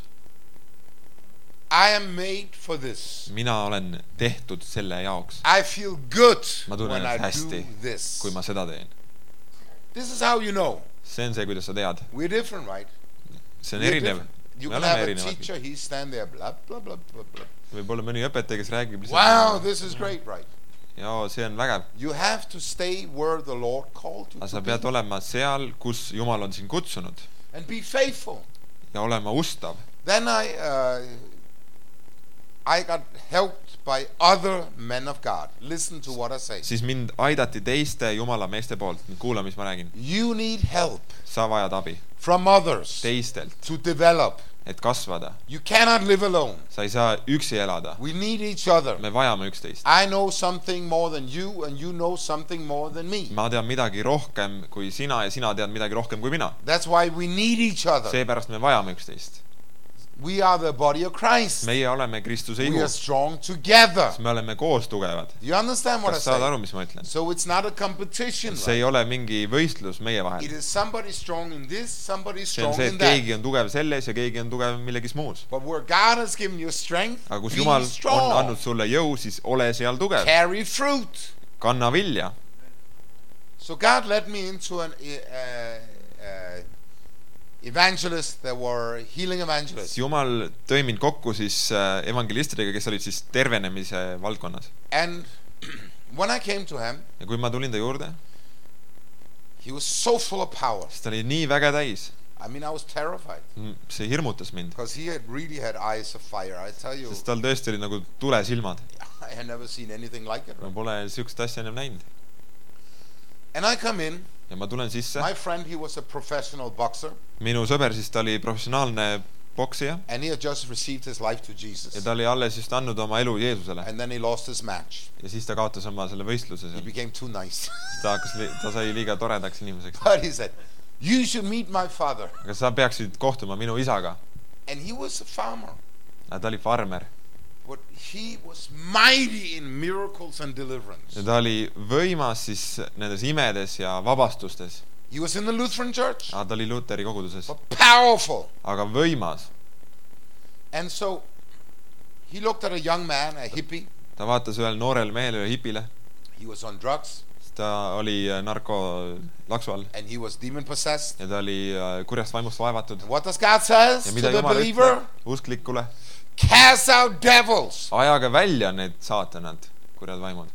I am made for this. Mina olen tehtud selle jaoks. I feel good when I hästi, do this. Kui ma seda teen. This is how you know. See on see, kuidas sa tead. We're different, right? See on erinev. You can have a teacher, he stand there, blah, blah, blah, blah, blah. Võib-olla mõni õpetaja, kes räägib. Wow, this is great, right? Ja see on vägev. You have to stay where the Lord called you to be. Sa pead olema seal, kus Jumal on sind kutsunud. And be faithful. Ja olema ustav. Then I got helped by other men of God. Listen to what I say. Siis mind aidati teiste Jumala meeste poolt. Kuula, mis ma räägin. You need help. Sa vajad abi. From others. Teistelt. To develop. Et kasvada. You cannot live alone. Sa ei saa üksi elada. We need each other. Me vajame üksteist. I know something more than you and you know something more than me. Ma tean midagi rohkem kui sina ja sina tead midagi rohkem kui mina. That's why we need each other. Seepärast me vajame üksteist. We are the body of Christ. Meie oleme Kristuse ihu. We are strong together. Me oleme koos tugevad. You understand what I say? Kas saad aru, mis ma ütlen? So it's not a competition. See ei ole mingi võistlus meie vahel. It is somebody strong in this, somebody strong see in that. Keegi on tugev selles ja keegi on tugev millegis muus. But where God has given you strength, aga kus Jumal on andnud sulle jõu, siis ole seal tugev. Carry fruit. Kanna vilja. So God led me into an evangelists, there were healing evangelists. Jumal tõi mind kokku siis evangelistidega, kes olid siis tervenemise valdkonnas. And when I came to him, ja kui ma tulin ta juurde, he was so full of power. Siis ta oli nii väge täis. I mean, I was terrified. See hirmutas mind. Because he really had eyes of fire, I tell you. Sest tal tõesti oli nagu tulesilmad. I had never seen anything like it. Ma pole siukest asja enam näinud. And I come in. Ja ma tulen sisse. My friend, he was a professional boxer. Minu sõber siis ta oli professionaalne poksija. And he had just received his life to Jesus. Ja ta oli alles just andnud oma elu Jeesusele. And then he lost his match. Ja siis ta kaotas oma selle võistluse seal. He became too nice. ta sai liiga toredaks inimeseks. But he said, you should meet my father. Aga sa peaksid kohtuma minu isaga. And he was a farmer. Ta oli farmer. But he was mighty in miracles and deliverance. Ja ta oli võimas siis nendes imedes ja vabastustes. He was in the Lutheran church. Ta oli Luteri koguduses. But powerful. Aga võimas. And so he looked at a young man, a hippie. Ta vaatas ühel noorel mehele, ühe hipile. He was on drugs. Ta oli narkolaksu all. And he was demon possessed. Ja ta oli kurjast vaimust vaevatud. And what does God says to the believer? Usklikule. Cast out devils. Ajage välja need saatanad, kurjad vaimud.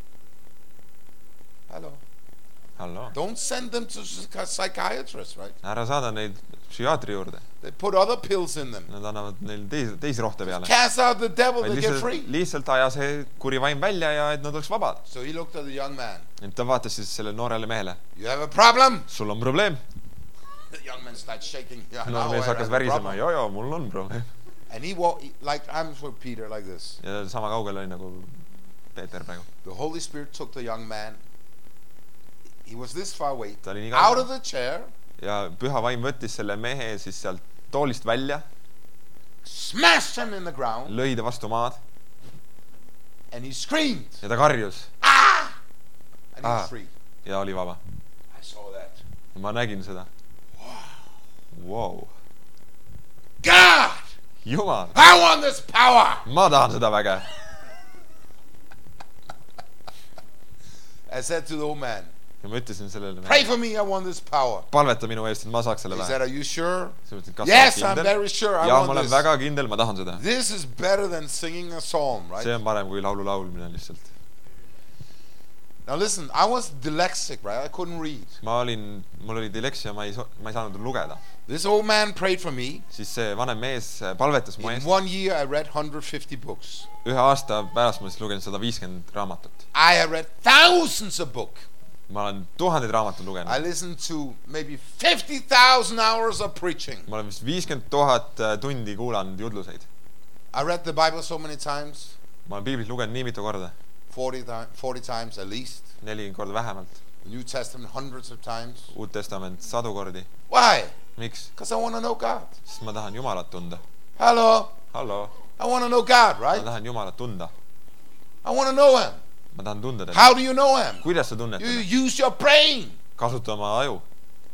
Hello. Don't send them to psychiatrists, right? Ära saada neid psühhiaatri juurde. They put other pills in them. Nad annavad neil teisi rohte peale. Cast out the devil, they get free. Lihtsalt aja see kuri vaim välja ja et nad oleks vabad. So he looked at the young man. Ta vaatas siis selle noorele mehele. You have a problem? Sul on probleem. The young man started shaking. Noor mees hakkas värisema. Ja, mul on probleem. And he walked, like I'm for Peter, like this. Ja sama kaugel oli nagu Peeter praegu. The Holy Spirit took the young man. He was this far away. Out of the chair. Ja Püha Vaim võttis selle mehe siis sealt toolist välja. Smashed him in the ground. Lõi ta vastu maad. And he screamed. ja ta karjus And he was free. ja oli vaba. I saw that. Ma nägin seda. Wow. God! Jumal, I want this power! ma tahan seda väge. I said to the old man, ja ma ütlesin sellele pray for me, I want this power. palveta minu eest, et ma saaks selle He vähe. said, are you sure? Kas Yes, sa I'm oled very sure. I ja ma want olen this. väga kindel, ma tahan seda. This is better than singing a psalm, right? See on parem kui laulu laulmine lihtsalt. Now listen, I was dyslexic, right? I couldn't read. Mul oli dileksia, ma ei saanud lugeda. This old man prayed for me. Siis see vanem mees palvetas mu In eest. 1 year I read 150 books. Ühe aasta pärast ma siis lugesin 150 raamatut. I have read thousands of books. Ma olen tuhandeid raamatuid I lugenud. listened to maybe 50,000 hours of preaching. Ma olen vist 50 000 tundi kuulanud jutluseid. I read the Bible so many times. Ma olen piiblit lugenud nii mitu korda. 40 times at least. 40 korda vähemalt. The New Testament hundreds of times. Uut testament 100 kordi. Why? Miks? Because I want to know God. Sest ma tahan Jumalat tunda. Hello? Hallo. I want to know God, Ma right? tahan Jumalat tunda. I want to know Him. Ma tahan tunda teda. How do you know Him? Kuidas sa tunned You teda? use your brain. Kasuta oma aju.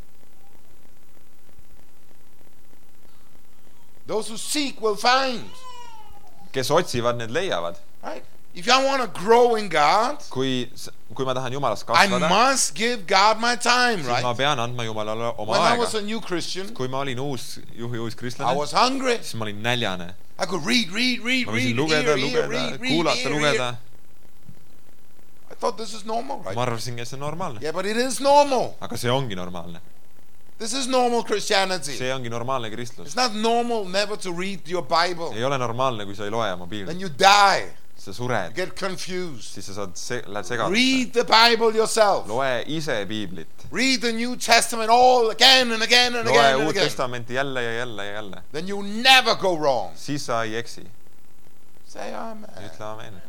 Those who seek will find. Kes otsivad, need leiavad. Right? If I want to grow in God, Kui ma tahan Jumalas I kasvada, must give God my time, siis ma right? pean andma Jumalale oma When I aega. was a new Christian, Kui ma olin uus I kristlane, was hungry. siis ma olin näljane. I could read, Ma võisin lugeda, kuulata, lugeda. I thought this is normal, right? Ma arvasin, et see on normaalne. Yeah, but it is normal. Aga see ongi normaalne. This is normal Christianity. See ongi normaalne kristlus. It's not normal never to read your Bible. Ei ole normaalne, kui sa ei loe oma Then piiblit. you die. Sa You sured. get confused. Siis sa lähed segadusse. Read the Bible yourself. Loe ise piiblit. Read the New Testament all again and again and Loe again and Uut again. Testamenti jälle ja jälle ja jälle. Then you never go wrong. Siis sa ei eksi. Say amen. Ütle amen.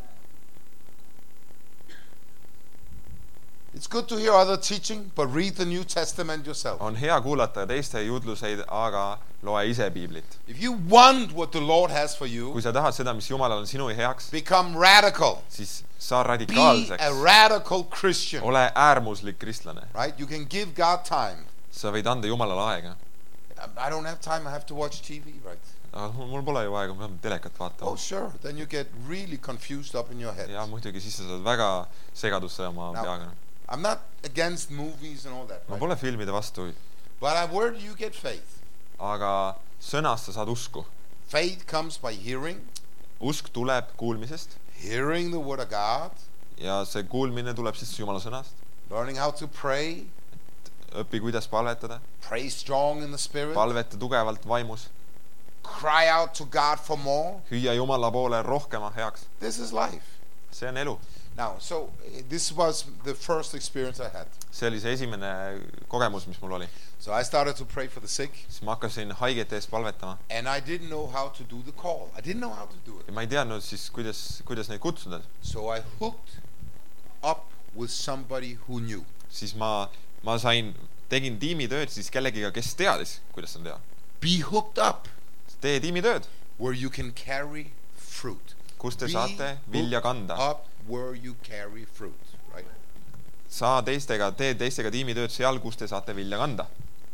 It's good to hear other teaching, but read the New Testament yourself. On hea kuulata teiste jutluseid, aga loe ise piiblit. If you want what the Lord has for you, Kui sa tahad seda, mis Jumalal on sinu heaks, become radical. siis saa Be a radikaalseks. radical Christian. Ole äärmuslik kristlane. Right? You can give God time. Sa võid anda Jumalale aega. I don't have time. I have to watch TV, right? Aga mul pole ju aega, ma pean telekat Oh, vaatama. sure. Then you get really confused up in your head. Ja muidugi siis sa saad väga segadusse oma Now, peaga. I'm not against movies and all that, Ma right? pole filmide vastu, But where do you get faith? aga sõnast sa saad usku. Faith comes by hearing, Usk tuleb kuulmisest hearing the word of God, ja see kuulmine tuleb siis Jumala sõnast. learning how to pray, Õpi, kuidas palvetada. pray strong in the spirit, Palveta tugevalt vaimus. cry out to God for more. Hüüa Jumala poole rohkema heaks. This is life. See on elu. Now, so this was the first experience I had. See oli see esimene kogemus, mis mul oli. So I started to pray for the sick, Siis ma hakkasin haigete eest palvetama. and I didn't know how to do the call. I didn't know how to do it. Ja ma ei teadnud siis, kuidas neid kutsuda. So I hooked up with somebody who knew. Siis ma tegin tiimitööd siis kellegiga, kes teadis, kuidas seda teha. Be hooked up Tee tiimitööd, where you can carry fruit. kus te Be saate vilja kanda. up where you carry fruit, right? Tee teistega tiimitööd seal, kus te saate vilja kanda.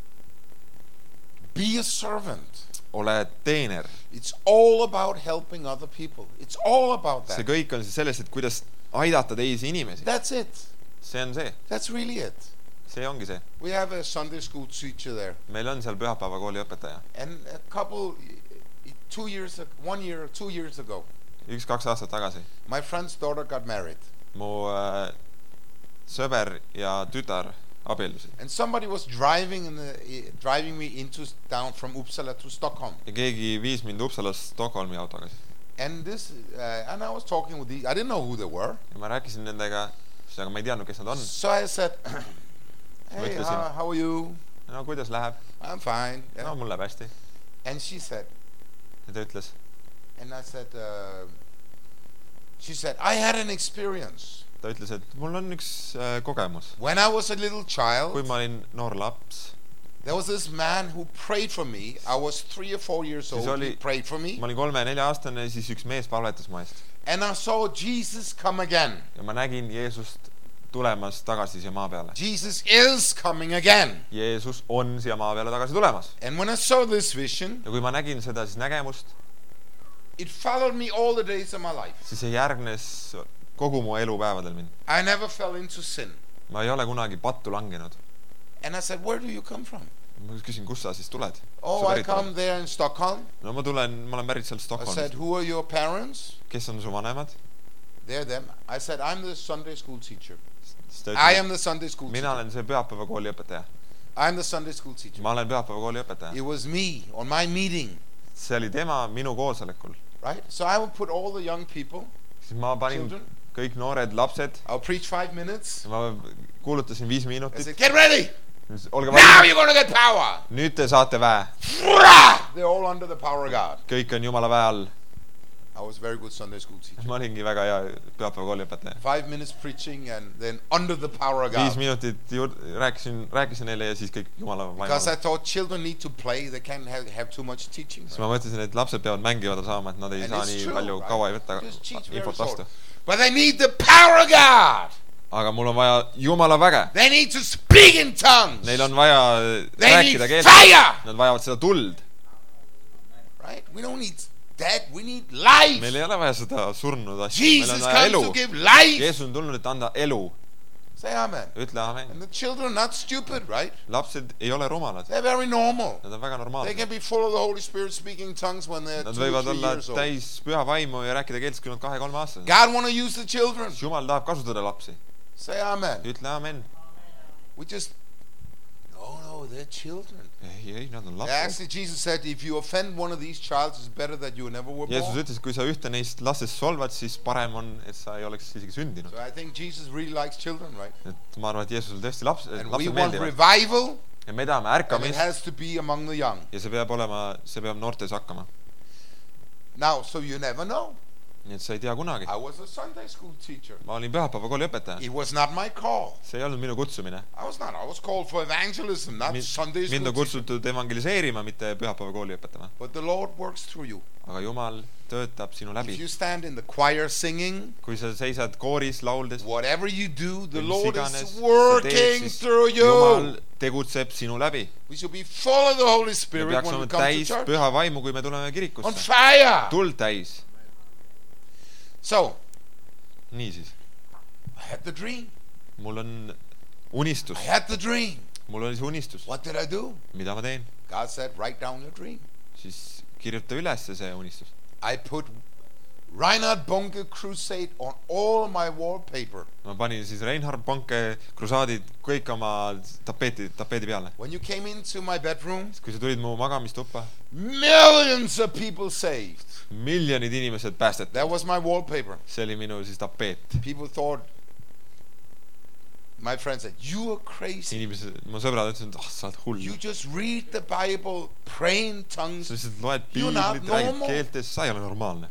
Be a servant. Ole teener. It's all about helping other people. It's all about See that. kõik on siis sellest, et kuidas aidata teisi inimesi. That's it. See on see. That's really it. See ongi see. We have a Sunday school teacher there. Meil on seal pühapäevakooli õpetaja. And a couple, 2 years, 1 year, 2 years ago, 1-2 aastat tagasi. my friend's daughter got married. Mu sõber ja tütar abiellusid. And somebody was driving me down from Uppsala to Stockholm. Ja keegi viis mind Uppsalast Stockholmi autoga. And I was talking with these, I didn't know who they were. Ja ma rääkisin nendega, aga ma ei teadnud, kes nad on. So I said, hey, ütlesin, how are you? No kuidas läheb? I'm fine. Yeah. No mul läheb hästi. And she said, Ja ta ütles, and I said, she said, I had an experience. ta ütles, et mul on üks kogemus. When I was a little child, Kui ma olin noor laps, there was this man who prayed for me. I was 3 or 4 years old. He prayed for me. ma olin 3-4 aastane, siis üks mees palvetas mu eest. And I saw Jesus come again. ja ma nägin Jeesust tulemas tagasi siia maa peale. Jesus is coming again. Jeesus on siia maa peale tagasi tulemas. And when I saw this vision, ja kui ma nägin seda siis nägemust, it followed me all the days of my life. siis see järgnes kogu mu elupäevadel mind. I never fell into sin. Ma ei ole kunagi pattu langenud. And I said, where do you come from? Ma küsin, kus sa siis tuled? Oh, I come there in Stockholm. No ma olen pärit sealt I Stockholmist. said, who are your parents? Kes on su vanemad? They're them. I said, I'm the Sunday school teacher. Siis ta I ütleb, am the Sunday school mina teacher. olen see pühapäevakooli õpetaja. I'm the Sunday school teacher. Ma olen pühapäevakooli õpetaja. It was me on my meeting, See oli tema minu koosolekul. right? So I would put all the young people, Siis ma panin children. kõik noored lapsed. I'll preach 5 minutes. Ma kuulutasin 5 I minutit. said, get ready. Olge Now valmis. you're going to get power. Nüüd te saate väe. They're all under the power of God. Kõik on Jumala väe all. I was a very good Sunday school teacher. Ma olingi väga hea pühapäevakooli õpetaja. 5 minutes preaching and then under the power of 5 God. minutit rääkisin neile ja siis kõik Jumala Because I vaimu. thought children need to play. They can't have too much teaching. Siis ma mõtlesin, et lapsed peavad mängivada saama, et nad ei And saa it's nii true, palju right? kaua ei võta Just teach very infot short. vastu. But they need the power of God. Aga mul on vaja Jumala väge. They need to speak in tongues. Neil on vaja They rääkida need keelt. fire. Nad vajavad seda tuld. Right? We don't need that. We need life. Meil ei ole vaja seda surnud asja. Meil Jesus on vaja comes elu. to give life. Jeesus on tulnud, et anda elu. Say amen. Ütle amen. And the children are not stupid, right? Lapsed ei ole rumalad. They're very normal. Nad on väga They normaalsed. can be full of the Holy Spirit speaking tongues when they're Nad 2 or võivad 3 olla years old. täis püha vaimu ja rääkida keelest, kui nad 2-3 aastased. God want to use the children. Jumal tahab kasutada lapsi. Say amen. Ütle amen. We just, no, they're children. Ei, nad on lapsed. Actually, Jesus said, if you offend one of these childs, it's better that you never were Jeesus born. ütles, kui sa ühte neist lastest solvad, siis parem on, et sa ei oleks isegi sündinud. So I think Jesus really likes children, right? Et ma arvan, et Jeesusel tõesti And we lapsed want meeldivad. revival, Ja me tahame and it ärkamist has to be among the young. ja see peab noortes hakkama. Now, so you never know. Nii et sa ei tea kunagi. I was a Sunday school teacher. Ma olin pühapäevakooli õpetaja. It was not my call. See ei olnud minu kutsumine. I was called for evangelism, not Sunday Mind on school teacher. kutsutud evangeliseerima, mitte pühapäevakooli õpetama. But the Lord works through you. Aga Jumal töötab sinu If läbi. you stand in the choir singing, Kui sa seisad kooris lauldes, whatever you do, the mis Lord iganes is sa teed, working siis through Jumal you. tegutseb sinu läbi. We should be full of the Holy Me Spirit peaks when olema we come to täis church. püha vaimu, kui me tuleme On kirikusse. fire. Tuld täis. So, Niisiis, I had the dream. mul on unistus. I had the dream. Mul oli see unistus. What did I do? Mida ma teen? God said, write down your dream. Siis kirjuta üles see unistus. I put Reinhard Bonke Crusade on all my wallpaper. Ma panin siis Reinhard Bonke krusaadid kõik oma tapeedi peale. When you came into my bedroom, Kui sa tulid mu magamistuppa, millions of people saved. miljonid inimesed päästeti. That was my wallpaper. See oli minu siis tapeet. People thought, my friend said, you are crazy. Inimesed, mu sõbrad ütlesid, sa oled hull. You just read the Bible, pray in Sa tongues. lihtsalt loed You're not piiblit, räägid normal. keeltes, sa ei ole normaalne.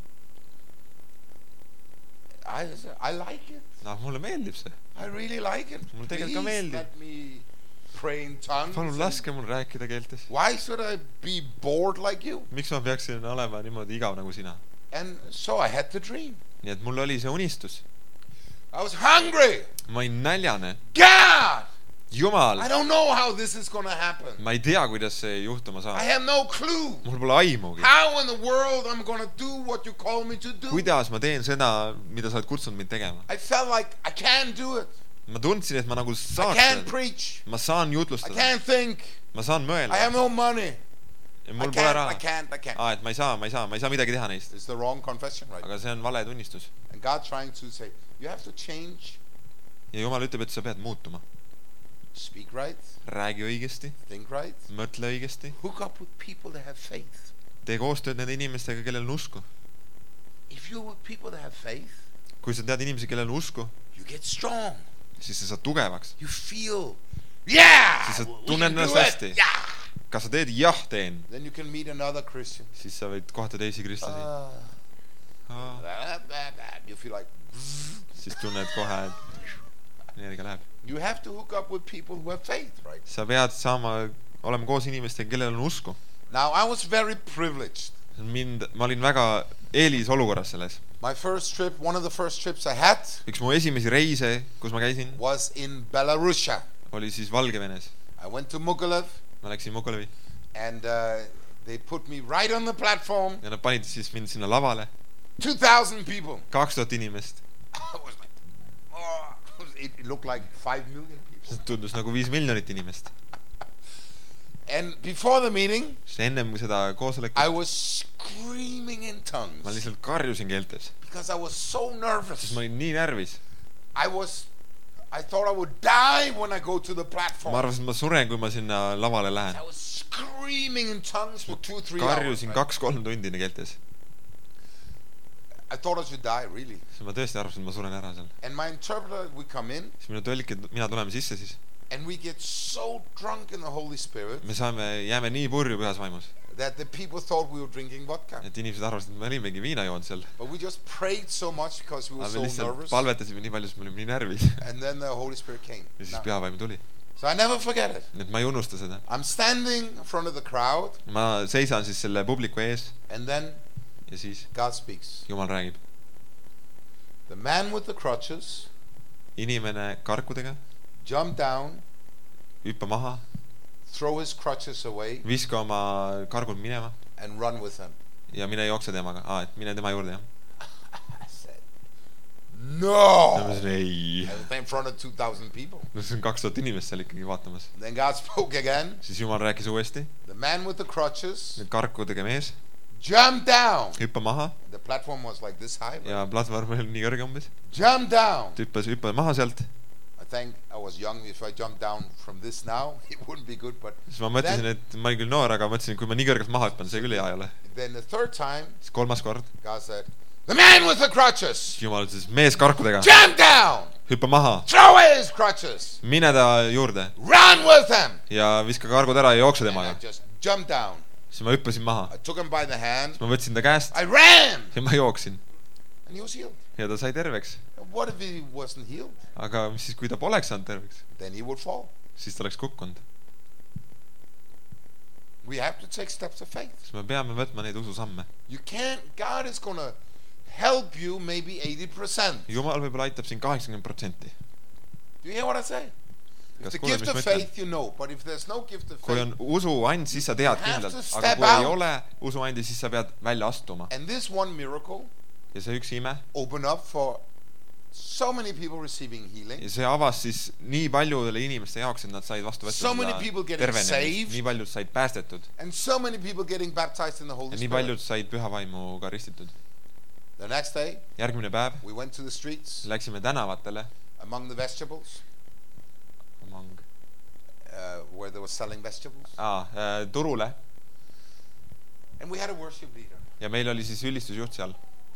I said, I like it. No, mulle meeldib see. I really like it. Mulle tegelikult ka Please meeldib. let me pray in tongues. Palun laske mul rääkida keeltes. Why should I be bored like you? Miks ma peaksin olema niimoodi igav nagu sina? And so I had the dream. Nii et mul oli see unistus. I was hungry. Ma olin näljane. God! Jumal, I don't know how this is going to happen. ma ei tea, kuidas see juhtuma I saab. have no clue. Mul pole aimugi. How in the world I'm going to do what you call me to do? Kuidas ma teen seda, mida sa oled kutsunud mind tegema? I felt like I can't do it. Ma tundsin, et ma nagu I saaks can't seda. preach. Ma saan I jutlustada. can't think. Ma saan I mõelda. have no money. Ja I mul pole can't, raha. I can't. Et ma ei saa midagi teha neist. It's the wrong confession, right? Aga see on vale tunnistus. And God trying to say, you have to change, Ja Jumal ütleb, et sa pead muutuma. speak right, Räägi õigesti, think right, mõtle õigesti. hook up with people that have faith. Tee koostööd nende inimestega, kellel on usku. If you're with people that have faith, Kui sa tead inimesi, kellel on usku, you get strong. siis sa saad tugevaks. You feel, yeah, Siis sa we tunned can do ennast it. hästi. Yeah. Kas sa teed? Jah, teen. Then you can meet another Christian. Siis sa võid kohta teisi kristlasi. You feel like, Siis tunned kohe, et energiaga läheb. you have to hook up with people who have faith, right? Sa pead olema koos inimestega, kellel on usku. Now, I was very privileged Ma olin väga eelisolukorras selles. My first trip, one of the first trips I had üks mu esimesi reise, kus ma käisin, was in Belarus. oli siis Valgevenes. I went to Mugilev Ma läksin Mugilevi and they put me right on the platform. ja nad panid siis mind sinna lavale. 2,000 people. 2000 inimest. I was like, oh, it looked like 5 million people. Tundus nagu 5 miljonit inimest. And before the meeting, Ennem seda koosolekut I was screaming in tongues ma lihtsalt karjusin keeltes, because I was so nervous. sest ma olin nii närvis. I thought I would die when I go to the Ma platform. arvasin, et ma suren, kui ma sinna lavale lähen. I was screaming in tongues for 2-3 Karjusin hours. 2-3 tundi keeltes. I thought I should die, really. Siis ma tõesti arvasin, et ma suren ära seal. And my interpreter, we come in Siis minu tõlkid, mina tuleme sisse siis. and we get so drunk in the Holy Spirit Me jääme nii purju pühas vaimus, that the people thought we were drinking vodka. et inimesed arvasid, et me olimegi viina joonud seal. But we just prayed so much because we were Aga so me lihtsalt nervous. palvetasime nii palju, sest me olime nii närvis. And then the Holy Spirit came. Ja siis Now, pühavaim tuli. so I never forget it. Nii et ma ei unusta seda. I'm standing in front of the crowd Ma seisan siis selle publiku ees and then ja siis God speaks. Jumal räägib. The man with the crutches Inimene karkudega, jump down, hüppa maha, throw his crutches away viska oma kargud minema and run with them. ja mine jookse temaga. Et mine tema juurde, jah. I said, Ja no! ma ütlesin, ei. And in front of 2,000 people. No see on 2000 inimest seal ikkagi vaatamas. Then God spoke again. Siis Jumal rääkis uuesti. The man with the crutches Nüüd karkudega mees, jump down. hüppa maha The platform was like this high. ja platvorm oli nii kõrge umbes. Jump down. Hüppa maha sealt. I think I was young. If I jump down from this now, it wouldn't be good. But Siis ma mõtlesin, et ma olin küll noor, aga mõtlesin, kui ma nii kõrgelt maha hüppan, see küll hea ei ole. then the third time, Siis kolmas kord. God said, the man with the crutches, Jumal ütles, mees karkudega, jump down. hüppa maha, Throw away his crutches. mine ta juurde Run with them. ja viska kargud ära ja jookse And I temaga. just jumped down. Siis ma hüppasin maha. I took him by the hand. Siis ma võtsin ta käest I ran. ja ma jooksin. And he was healed. Ja ta sai terveks. What if he wasn't healed? Aga mis siis, kui ta poleks saanud terveks? Then he would fall. Siis ta oleks kukkunud. We have to take steps of faith. Siis me peame võtma neid ususamme. You can't, God is going to help you maybe 80%. Jumal võib-olla aitab siin 80%. Do you hear what I say? If Kas the kuule, gift mis of ma ütlen? faith, you know. But if there's no gift of Kui faith, on usuand, siis sa tead You have kindlalt. to Aga step kui ei out. ole usuandi, siis sa pead välja astuma. and this one miracle Ja see üks ime. opened up for so many people receiving healing. Ja see avas siis nii paljudele inimeste jaoks, et nad said vastu So many people getting saved. Nii paljud said päästetud. And so many people getting baptized in the Holy Ja nii Spirit. paljud said püha vaimuga ristitud. The next day, Järgmine päev we went to the streets läksime tänavatele among the vegetables, where they were selling vegetables. Turule And we had a worship leader. ja meil oli siis ülistusjuht seal,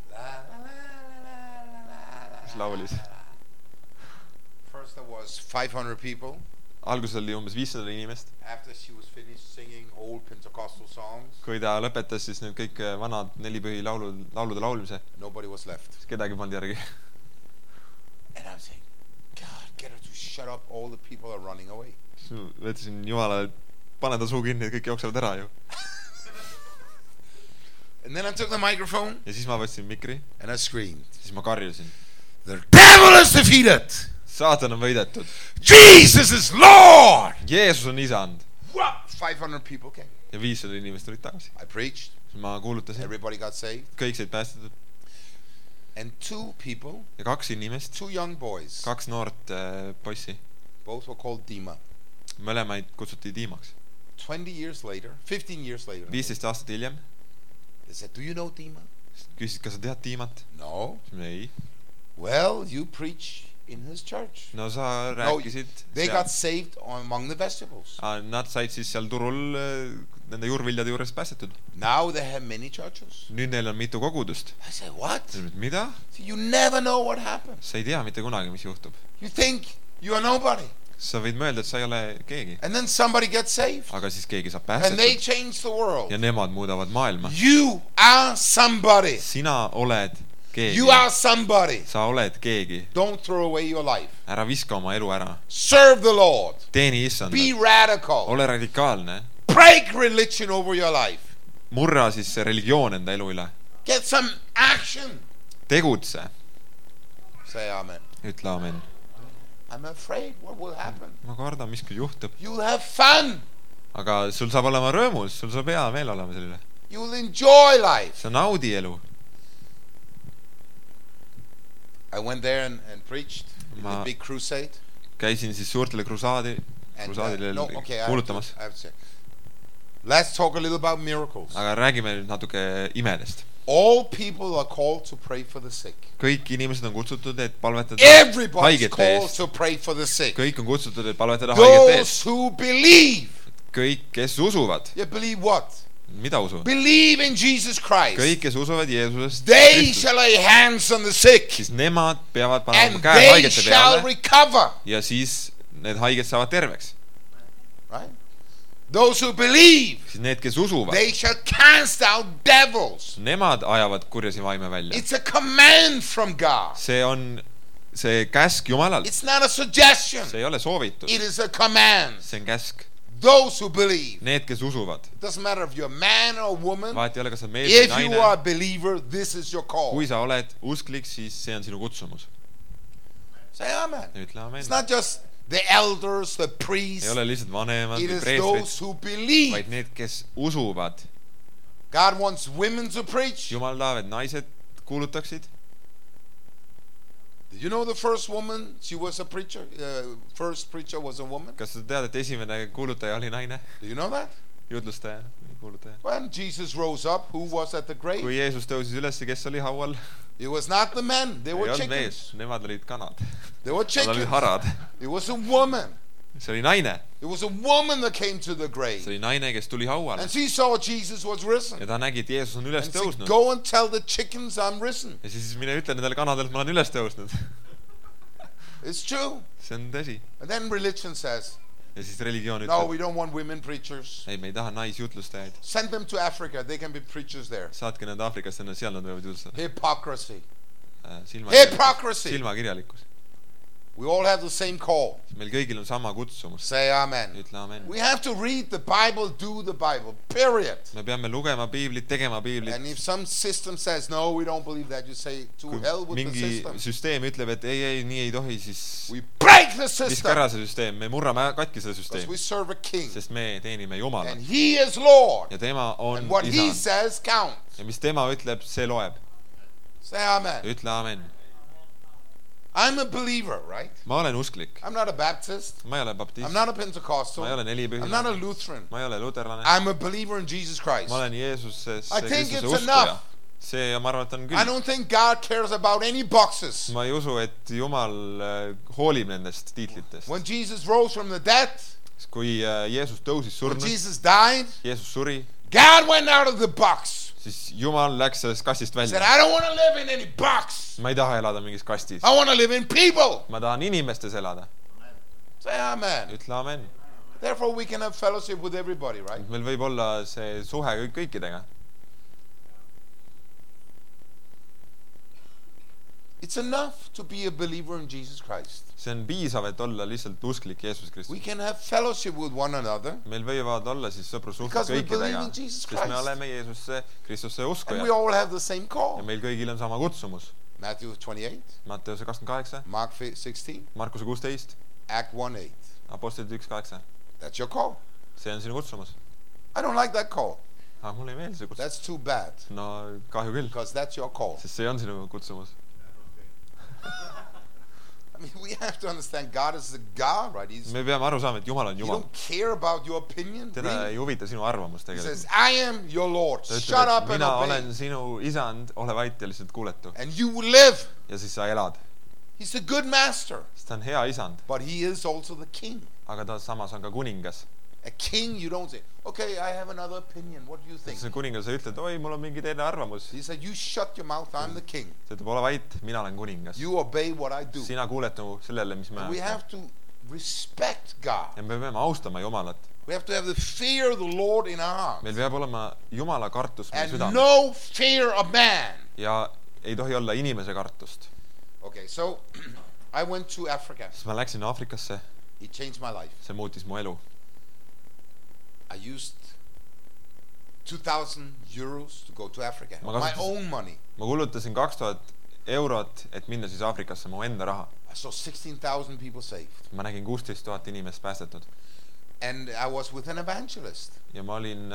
mis laulis. First there was 500 people. Alguses oli umbes 500 inimest. After she was finished singing old Pentecostal songs, Kui ta lõpetas siis need kõik vanad nelipühi laulude laulmise, nobody was left. siis kedagi polnud järgi. And I'm saying, God, get her to shut up. All the people are running away. Siis ma ütlesin Jumalale, pane ta suu kinni, et kõik jooksevad ära ju. And then I took the microphone Ja siis ma võtsin mikri, and I screamed, siis ma karjusin. the devil is defeated. Saatan on võidetud. Jesus is Lord. Jeesus on isand. 500 people came. Ja 500 inimest tulid tagasi. I preached. Siis ma kuulutasin. Everybody got saved. Kõik said päästetud. And two people, Ja 2 inimest, two young boys, 2 noort poissi. both were called Dima. Mõlemaid kutsuti Diimaks. 20 years later, 15 years later, 15 aastat hiljem they said, do you know Dima? küsisid, kas sa tead Diimat? No. Ei. Well, you preach in his church. No sa rääkisid They seal. got saved among the vegetables. Nad said siis seal turul nende juurviljade juures päästetud. Now they have many churches. Nüüd neil on mitu kogudust. I said, what? Mida? You never know what happens. Sa ei tea mitte kunagi, mis juhtub. You think you are nobody. Sa võid mõelda, et sa ei ole keegi. And then somebody gets saved. Aga siis keegi saab And they päästetud. change the world. Ja nemad muudavad maailma. You are somebody. Sina oled keegi. You are somebody. Sa oled keegi. Don't throw away your life. Ära viska oma elu ära. Serve the Lord. Teeni issanda. Be radical. Ole radikaalne. Break religion over your life. Murra siis see religioon enda elu üle. Get some action. tegutse. Say amen. Ütle amen. I'm afraid what will happen. Ma kardan, mis küll juhtub. You'll have fun. Aga sul saab olema rõõmus, sul saab hea meel olema selle. You'll enjoy life. Sa naudi elu. I went there and preached in the big crusade. Käisin siis suurtele krusaadile kuulutamas. Let's talk a little about miracles. Aga räägime nüüd natuke imedest. All people are called to pray for the sick. Kõik inimesed on kutsutud, et palvetada Everybody's haigete called eest. to pray for the sick. Kõik on kutsutud, et palvetada haigete eest. Those who believe. Kõik, kes usuvad. You believe what? Mida usuvad? Believe in Jesus Christ. Kõik, kes usuvad Jeesusest They shall lay hands on the sick. Siis nemad peavad panema And käe they haigete shall peale recover. ja siis need haiged saavad terveks. Right? Those who believe, Siis need, kes usuvad, they shall cast out devils. nemad ajavad kurjasi vaime välja. It's a command from God. See on see käsk Jumalalt. It's not a suggestion. See ei ole soovitus. It is a command. See on käsk. Those who believe. Need, kes usuvad. It doesn't matter if you're a man or a woman. Vahet ei ole, kas sa mees või If you naine. are a believer, this is your call. Kui sa oled usklik, siis see on sinu kutsumus. Say amen. Ütle amen. It's not just the elders, the Ei priests. ole lihtsalt vanemad It või is preestrid, those who believe. vaid need, kes usuvad. God wants women to preach. Jumal tahab, et naised kuulutaksid. Did you know the first woman, she was a preacher? First preacher was a woman. Kas sa tead, et esimene kuulutaja oli naine? Do you know that? Jutlustaja, kuulutaja. When Jesus rose up, who was at the grave? Kui Jeesus tõusis üles, kes oli haual? It was not the men. They Ei were olnud chickens. mees, nemad olid kanad. They were Nad olid chickens. harad. It was a woman. See oli naine. It was a woman that came to the grave. See oli naine, kes tuli hauale. And she saw Jesus was risen. Ja ta nägi, et Jeesus on üles And said, tõusnud. go and tell the chickens I'm risen. Ja siis mine ütle nendele kanadele, et ma olen üles tõusnud. It's true. See on tõsi. And then religion says, Ja siis religioon no, ütleb, we don't want women preachers. ei, me ei taha naisjutlustajaid. Send them to Africa. They can be preachers there. Saatke need Afrikasse, seal nad võivad jutlustada. Hypocrisy. Silmakirjalikkus. Hypocrisy. Silmakirjalikkus. We all have the same call. Meil kõigil on sama kutsumus. Say amen. Ütle amen. We have to read the Bible, do the Bible, period. Me peame lugema piiblit, tegema piiblit. And if some system says, no, we don't believe that, you say, to hell with the mingi system. süsteem ütleb, et ei, nii ei tohi, siis We break the viska system. ära see süsteem. Me murrame katki seda Because süsteemi. we serve a king. Sest me teenime Jumalat. And he is Lord. Ja tema on And what he isand. says counts. Ja mis tema ütleb, see loeb. Say amen. Ütle amen. I'm a believer, right? Ma olen usklik. I'm not a Baptist. Ma ei ole baptist. I'm not a Pentecostal. Ma ei ole I'm not a nelipühine. Lutheran. Ma ei ole luterlane. I'm a believer in Jesus Christ. Ma olen Jeesuses I think Kristuse it's uskuja. enough. See, ja ma arvan, et on I küll. don't think God cares about any boxes. Ma ei usu, et Jumal hoolib nendest tiitlitest. When Jesus rose from the dead, Kui Jeesus tõusis when surnud, Jesus died, Jeesus suri, God went out of the box. siis Jumal läks sellest kastist He said, välja. I don't want to live in any box. Ma ei taha elada mingis kastis. I want to live in people. Ma tahan inimestes elada. Say amen. Ütle amen. Therefore, we can have fellowship with everybody, right? Meil võib olla see suhe kõikidega. It's enough to be a believer in Jesus Christ. See on piisav, et olla lihtsalt usklik Jeesus We Kristus. can have fellowship with one another Meil võivad olla siis sõprussuhted Because we believe kõikidega, in Jesus sest me Christ. oleme Jeesusse, Kristusse and we uskujad. all have the same Ja call. meil kõigil on sama kutsumus. Matthew 28, Matteuse 28, Mark 16, Markuse 16, Act 1:8. Apostlid 1:8. That's your call. See on sinu kutsumus. I don't like that call. Mulle ei meeldi see kutsumus. That's too bad No kahju küll, because that's your call. sest see on sinu kutsumus. I mean, we have to understand God is a God, right? Me peame aru saama, et Jumal on He Jumal. don't care about your opinion. Teda Really. ei huvita sinu arvamus He tegelikult. says, I am your Lord. Ta Shut ütleb, up et and mina obey. olen sinu isand, ole vait ja lihtsalt kuuletu. And you will live. Ja siis sa elad. He's a good master, Sest ta on hea isand, but he is also the king. aga ta samas on ka kuningas. A king, you don't say, okay, I have another opinion. What do you think? See kuningas sa ütled, oi, mul on mingi teine arvamus. He said, you shut your mouth. I'm the king. Ta ütleb, ole vait, mina olen kuningas. You obey what I do. Sina kuuletu sellele, mis ma We have to respect God. ja me peame austama Jumalat. We have to have the fear of the Lord in our heart. Meil peab olema Jumala kartus meie And südames. no fear of man. Ja ei tohi olla inimese kartust. Okay, so I went to Africa. Siis ma läksin Aafrikasse, It changed my life. see muutis mu elu. I used 2,000 euros to go to Africa. Ma My kasutasin- own money. Ma kulutasin 2000 eurot, et minna siis Aafrikasse, mu enda raha. I saw 16,000 people saved. Ma nägin 16 000 inimest päästetud. And I was with an evangelist. Ja ma olin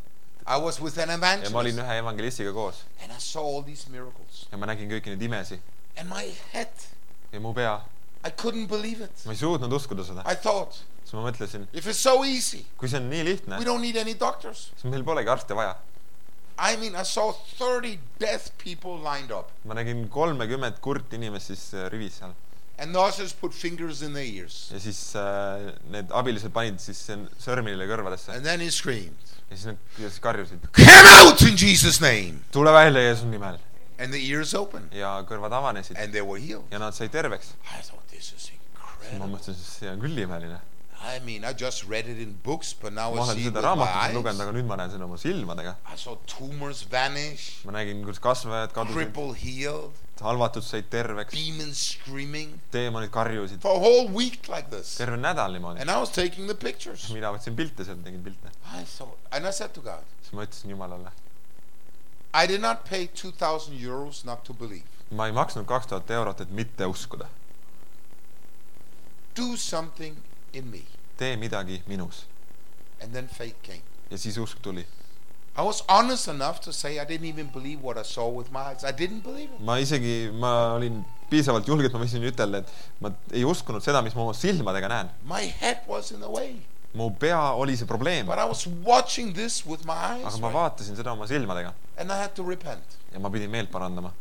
ühe evangelistiga koos. And I saw all these miracles. Ja ma nägin kõiki neid imesi. And my head. Ja mu pea. I couldn't believe it. Ma ei suutnud uskuda seda. I thought. Siis ma mõtlesin. If it's so easy. Kui see on nii lihtne. We don't need any doctors. Siis meil polegi arste vaja. I mean, I saw 30 deaf people lined up. Ma nägin 30 kurt inimest siis rivis seal. And the ushers put fingers in their ears. Ja siis need abilised panid siis sõrmile kõrvadesse. And then he screamed. Ja siis karjusid. Come out in Jesus' name. Tule välja Jeesuse nimel. And the ears opened. Ja kõrvad avanesid. And they were healed. Ja nad said terveks. I thought this is incredible. Ma mõtlesin, see on küll imeline. I mean, I just read it in books, but now I see it with my eyes. Lugenud, aga nüüd ma näen seda oma silmadega. I saw tumors vanish. Ma nägin, kuidas kasvajad kadusid. Cripple healed. Halvatud said terveks. Demons screaming. Teemonid karjusid. For a whole week like this. Terve nädal niimoodi. And I was taking the pictures. Mina võtsin pilte seal, tegin pilte. And I said to God. Siis ma ütlesin Jumalale. I did not pay 2,000 euros not to believe. Ma ei maksnud 2000 eurot, et mitte uskuda. Do something in me. Tee midagi minus. And then faith came. Ja siis usk tuli. I was honest enough to say I didn't even believe what I saw with my eyes. I didn't believe it. Ma olin piisavalt julge, et ma võisin ütelda, et ma ei uskunud seda, mis ma oma silmadega näen. My head was in the way. Mu pea oli see probleem. But I was watching this with my eyes. Aga ma vaatasin seda oma silmadega. And I had to repent. Ja ma pidin meelt parandama.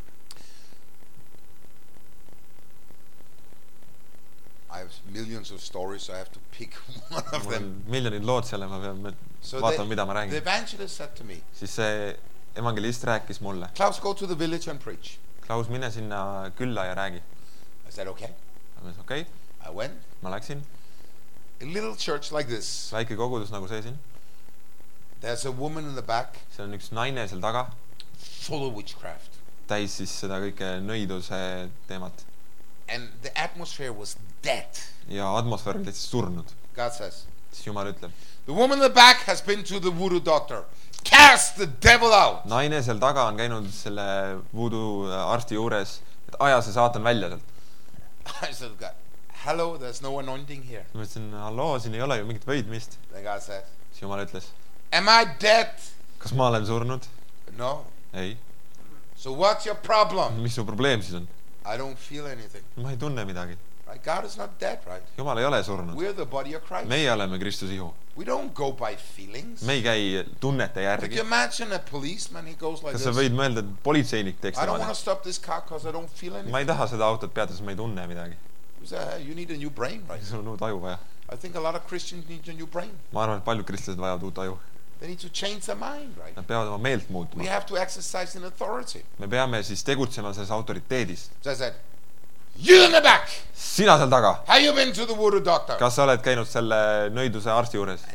I have millions of stories, so I have to pick one of them. Miljonid lood selle, ma pean vaatama, mida ma räägin. The evangelist said to me. Siis see evangelist rääkis mulle. Klaus, go to the village and preach. Klaus, mine sinna külla ja räägi. I said, okay. Ma ütlesin, okay. I went. Ma läksin. A little church like this. Väike kogudus nagu see siin. There's a woman in the back. Seal on üks naine seal taga. Full of witchcraft. Täis siis seda kõike nõiduse teemat. And the atmosphere was dead. Ja atmosfäär oli lihtsalt surnud. God says. Siis Jumal ütleb. The woman in the back has been to the voodoo doctor. Cast the devil out. Naine seal taga on käinud selle voodoo arsti juures, et aja see saatan välja sealt. I said, God, hello, there's no anointing here. Ma ütlesin, halloo, siin ei ole ju mingit võidmist. Then God said. Siis Jumal ütles. Am I dead? Kas ma olen surnud? No. Ei. So what's your problem? Mis su probleem siis on? I don't feel anything. Ma ei tunne midagi. Right? God is not dead, right? Jumal ei ole surnud. We're the body of Christ. Meie oleme Kristuse ihu. We don't go by feelings. Me ei käi tunnete järgi. Could you imagine a policeman, he goes like this? Kas sa võid mõelda, et politseinik teeks I don't want to stop this car because I don't feel anything. Ma ei taha seda autot peatada, sest ma ei tunne midagi. You need a new brain, right? Sul on uut aju vaja. I think a lot of Christians need a new brain. Ma arvan, et paljud kristlased vajavad uut aju. They need to change their mind, right? Nad peavad oma meelt muutma. We have to exercise in authority. Me peame siis tegutsema selles autoriteedis. So I said, you in the back. Sina seal taga. Have you been to the voodoo doctor? Kas sa oled käinud selle nõiduse arsti juures?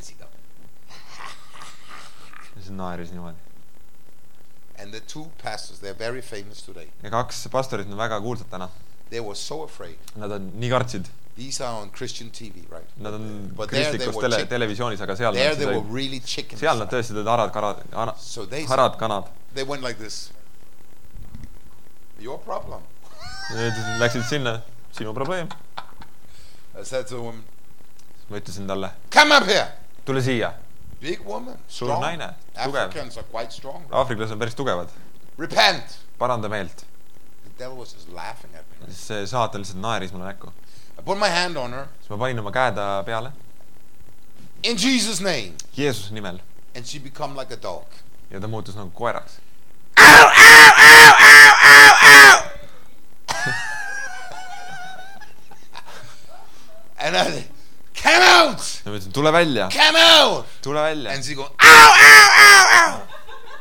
See naeris niimoodi. And the two pastors, they're very famous today. Ja kaks pastorit on väga kuulsad täna. They were so afraid. Nad on nii kartsid. These are on Christian TV, right? Nad on kristlikus televisioonis, aga seal there they were really chickens. Seal nad tõesti harad kanad. They went like this. Your problem. Läksid sinna, sinu probleem. I said to him. Ma ütlesin talle. Come up here. Tule siia. Big woman. Suur naine. Africans are quite strong. Aafriklased on päris tugevad. Repent. Paranda meelt. The devil was just laughing at me. See saatan lihtsalt naeris mulle näkku. I put my hand on her. Siis ma panin oma käe ta peale. In Jesus' name. Jeesuse nimel. And she become like a dog. Ja ta muutus nagu koeraks. Ow, ow, ow, ow, ow, ow. And I said, come out. Ja ma ütlesin, tule välja. Come out. Tule välja. And she go, ow, ow, ow, ow.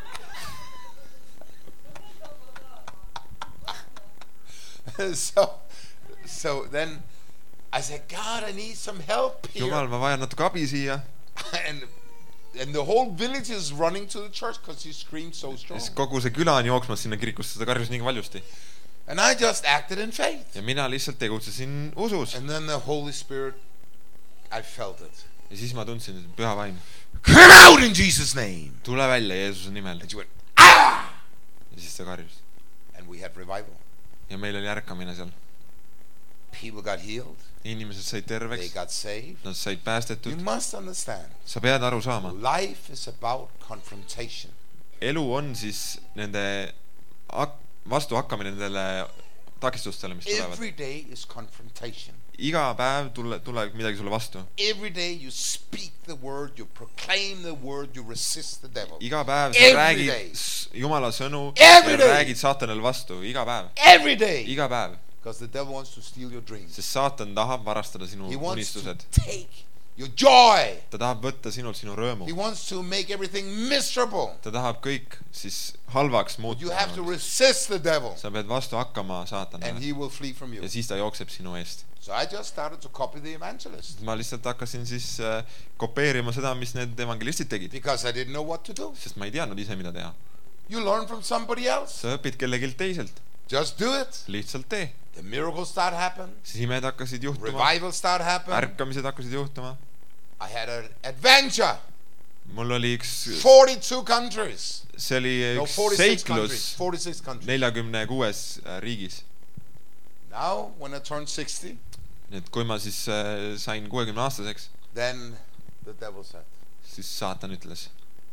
So then I said, God, I need some help here. Jumal, ma vajan natuke abi siia. And the whole village is running to the church because she screamed so strong. Kogu see küla on jooksmas sinna kirikusse, seda karjus nii valjusti. And I just acted in faith. Ja mina lihtsalt tegutsesin usus. And then the Holy Spirit, I felt it. Ja siis ma tundsin püha vaim. Come out in Jesus' name. Tule välja Jeesuse nimel. And she went, ah! Ja siis ta karjus. And we had revival. ja meil oli ärkamine seal. People got healed. Inimesed said They terveks, got saved. nad said You päästetud. must understand. Sa pead aru saama. Life is about confrontation. Elu on siis nende vastu hakkamine nendele takistustele, mis tulevad. Every day is confrontation. Iga päev tuleb midagi sulle vastu. Every day you speak the word, you proclaim the word, you resist the devil. Iga päev sa Every räägid Jumala sõnu Every ja day. räägid saatanale vastu. Iga päev. Every day. Iga päev. Because the devil wants to steal your dreams. Sest saatan tahab varastada sinu He wants to unistused. take your joy. Ta tahab võtta sinult sinu rõõmu. He wants to make everything miserable. Ta tahab kõik siis halvaks You have to muuta. resist the devil. Sa pead vastu hakkama And saatanale he will flee from you. ja siis ta jookseb sinu eest. So I just started to copy the evangelist. Ma lihtsalt hakkasin siis kopeerima seda, mis need evangelistid tegid. Because I didn't know what to do. Sest ma ei teadnud ise, mida teha. You learn from somebody else. Sa õpid kellegilt teiselt. Just do it. Lihtsalt tee. The miracles start happening. Siis imed hakkasid juhtuma. Revival start happening. Ärkamised hakkasid juhtuma. I had an adventure. Mul oli üks 42 countries. see oli No, üks 46 countries. seiklus 46 countries. 46 riigis. Now, when I turned 60, Nii et kui ma siis sain 60-aastaseks, then the devil said, siis saatan ütles,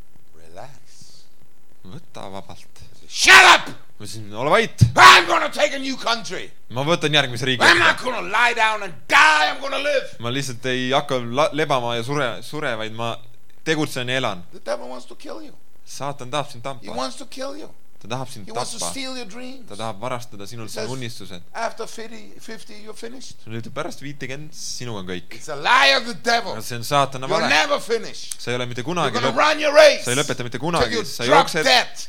relax. võta vabalt. Shut up! Ma ütlesin, ole vait, I'm going to take a new country. ma võtan järgmise riigi. I'm not going to lie down and die. I'm going to live. Ma lihtsalt ei hakka lebama ja sure, vaid ma tegutsen ja elan. The devil wants to kill you. Saatan tahab sind He tampa. wants to kill you. Ta tahab sind He wants to tappa. steal your dreams. Ta tahab varastada sinult Says- sinu unistused. After 50, you're finished. Sul ütleb pärast 50, sinuga on kõik. It's a lie of the devil. Aga see on saatana You're vale. never finished. Sa ei ole mitte You're kunagi going to run your race. sa ei lõpeta mitte Till kunagi. you Sa drop jooksed dead.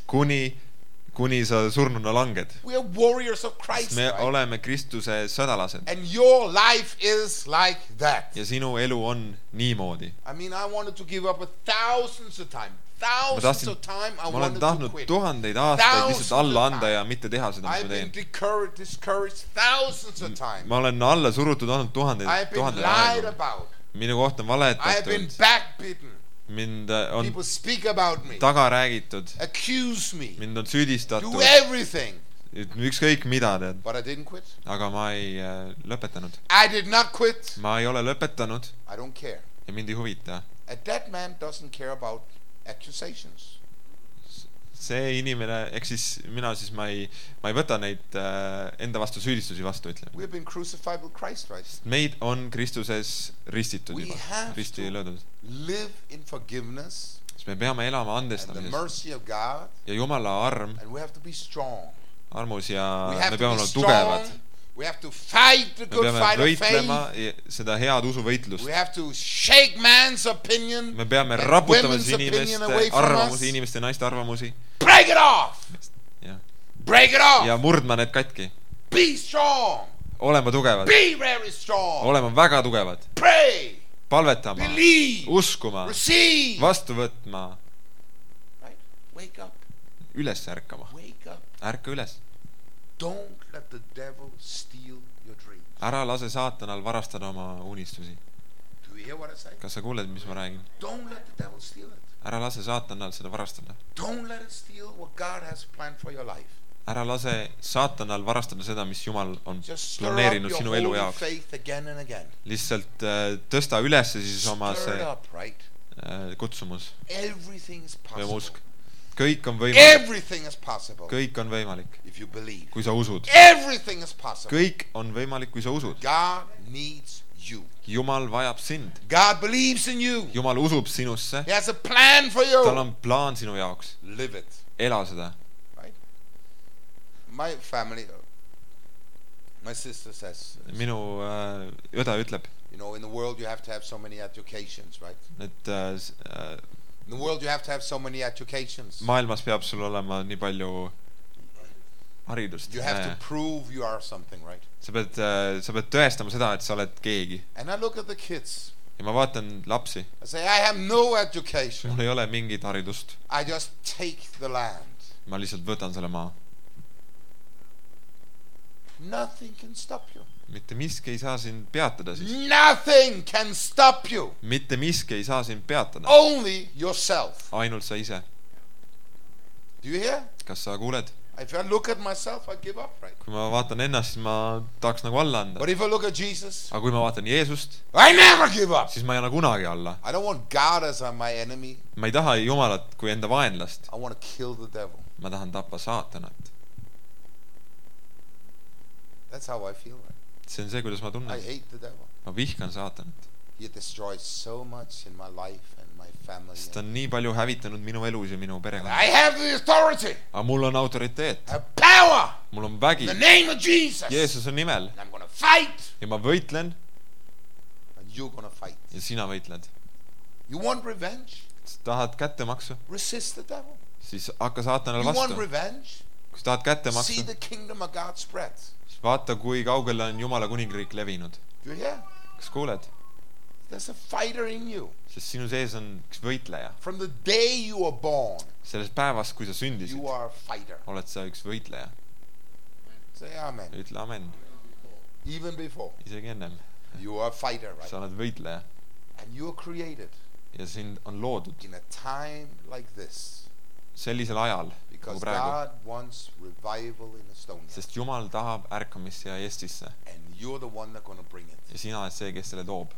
kuni sa surnuna langed. We are warriors of Christ. Me Right? oleme Kristuse sõdalased. And your life is like that. Ja sinu elu on niimoodi. I mean, I wanted to give up thousands of time. Ma Thousands of time I olen wanted to tahtnud quit. tuhandeid aastaid Thousands lihtsalt alla of anda time. ja mitte teha seda, mis I've ma been teen. discouraged thousands of time. Ma olen alla surutud olnud I've been tuhandeid lied aegu. about. Minu kohta on I've been valetatud. backbitten. Mind on People speak about me, taga räägitud. accuse me, Mind on do süüdistatud. everything. Ükskõik mida teed. But I didn't quit. Aga ma ei lõpetanud. I did not quit. Ma ei ole lõpetanud I don't care. ja mind ei huvita. A dead man doesn't care about accusations. See inimene, ehk siis mina siis ma ei võta neid enda vastu süüdistusi vastu, ütleme. We have been crucified with Christ, right? Meid on Kristuses ristitud We juba, have risti to löödud. live in forgiveness Siis me peame elama and the andestamises mercy of God, ja Jumala arm, and we have to be strong. armus ja We have me to peame be olema tugevad. strong. We have to fight the Me good peame fight of võitlema faith. seda head usuvõitlust. We have to shake man's opinion Me peame and raputama women's opinion away inimeste from arvamusi, us. inimeste ja naiste arvamusi Break it off. ja, Break it off. ja murdma need katki. Be strong. Olema tugevad, Be very strong. olema väga tugevad, Pray. palvetama, Believe. uskuma, Receive. vastu võtma, Right? Wake up. üles ärkama. Wake up. Ärka üles. Don't let the devil steal your dreams. Ära lase saatanal varastada oma unistusi. Do you hear what I say? Kas sa kuuled, mis ma räägin? Don't let the devil steal it. Ära lase saatanal seda varastada. Don't let it steal what God has planned for your life. Ära lase saatanal varastada seda, mis Jumal on Just stir up planeerinud your sinu elu holy jaoks. faith again and again. Lihtsalt tõsta üles siis oma Stir it see up, right? kutsumus Everything is või possible. usk. Kõik on võimalik. Everything is possible Kõik on võimalik, if you believe. kui sa usud. Everything is possible. Kõik on võimalik, kui sa usud. God needs you. Jumal vajab sind. God believes in you. Jumal usub sinusse. He has a plan for Tal you. on plaan sinu jaoks. Live it. Ela seda. Right? My family, my sister says, Minu õde ütleb, you know, in the world you have to have so many educations, right? et In the world you have to have so many educations. maailmas peab sul olema nii palju haridust. You have to prove you are something, right? Sa pead tõestama seda, et sa oled keegi. And I look at the kids. Ja ma vaatan lapsi. I say, I have no education. Mul ei ole mingit haridust. I just take the land. Ma lihtsalt võtan selle maa. Nothing can stop you. Mitte miski ei saa sind peatada siis. Nothing can stop you. Mitte miski ei saa sind peatada. Only yourself. Ainult sa ise. Do you hear? Kas sa kuuled? If I look at myself, I give up, right? kui ma vaatan ennast, siis ma tahaks nagu alla anda. But if I look at Jesus, aga kui ma vaatan Jeesust, I never give up. siis ma ei anna kunagi alla. I don't want God as my enemy. Ma ei taha Jumalat kui enda vaenlast. I want to kill the devil. Ma tahan tappa saatanat. That's how I feel, right? See on see, kuidas ma I tunnen. hate the devil. Ma vihkan saatanat. He destroys so much in my life and my family. Sest ta on nii palju hävitanud minu elus ja minu perekonnas. I have the authority. Aga mul on autoriteet. I have power. Mul on vägi. In the name of Jesus. Jeesuse nimel. And I'm going to fight. Ja ma võitlen. And you're going to fight. Ja sina võitled. You want revenge? Tahad kättemaksu? Resist the devil. Siis hakka saatanale You want vastu. revenge? Kui tahad See kättemaksu, the kingdom of God spread. siis vaata, kui kaugele on Jumala kuningriik levinud. Do you hear? Kas kuuled? There's a fighter in you. Sest sinu sees on üks võitleja. From the day you were born, Selles päevast, kui sa sündisid, you are a fighter. oled sa üks võitleja. Say amen. Ütle amen. Even before, Isegi ennem. you are a fighter, right? Sa oled võitleja. And you are created Ja sind on loodud in a time like this sellisel ajal, because nagu praegu. God wants revival in Estonia. Sest Jumal tahab ärkamist siia Eestisse. And you're the one that's going to bring it. Ja sina oled see, kes selle toob.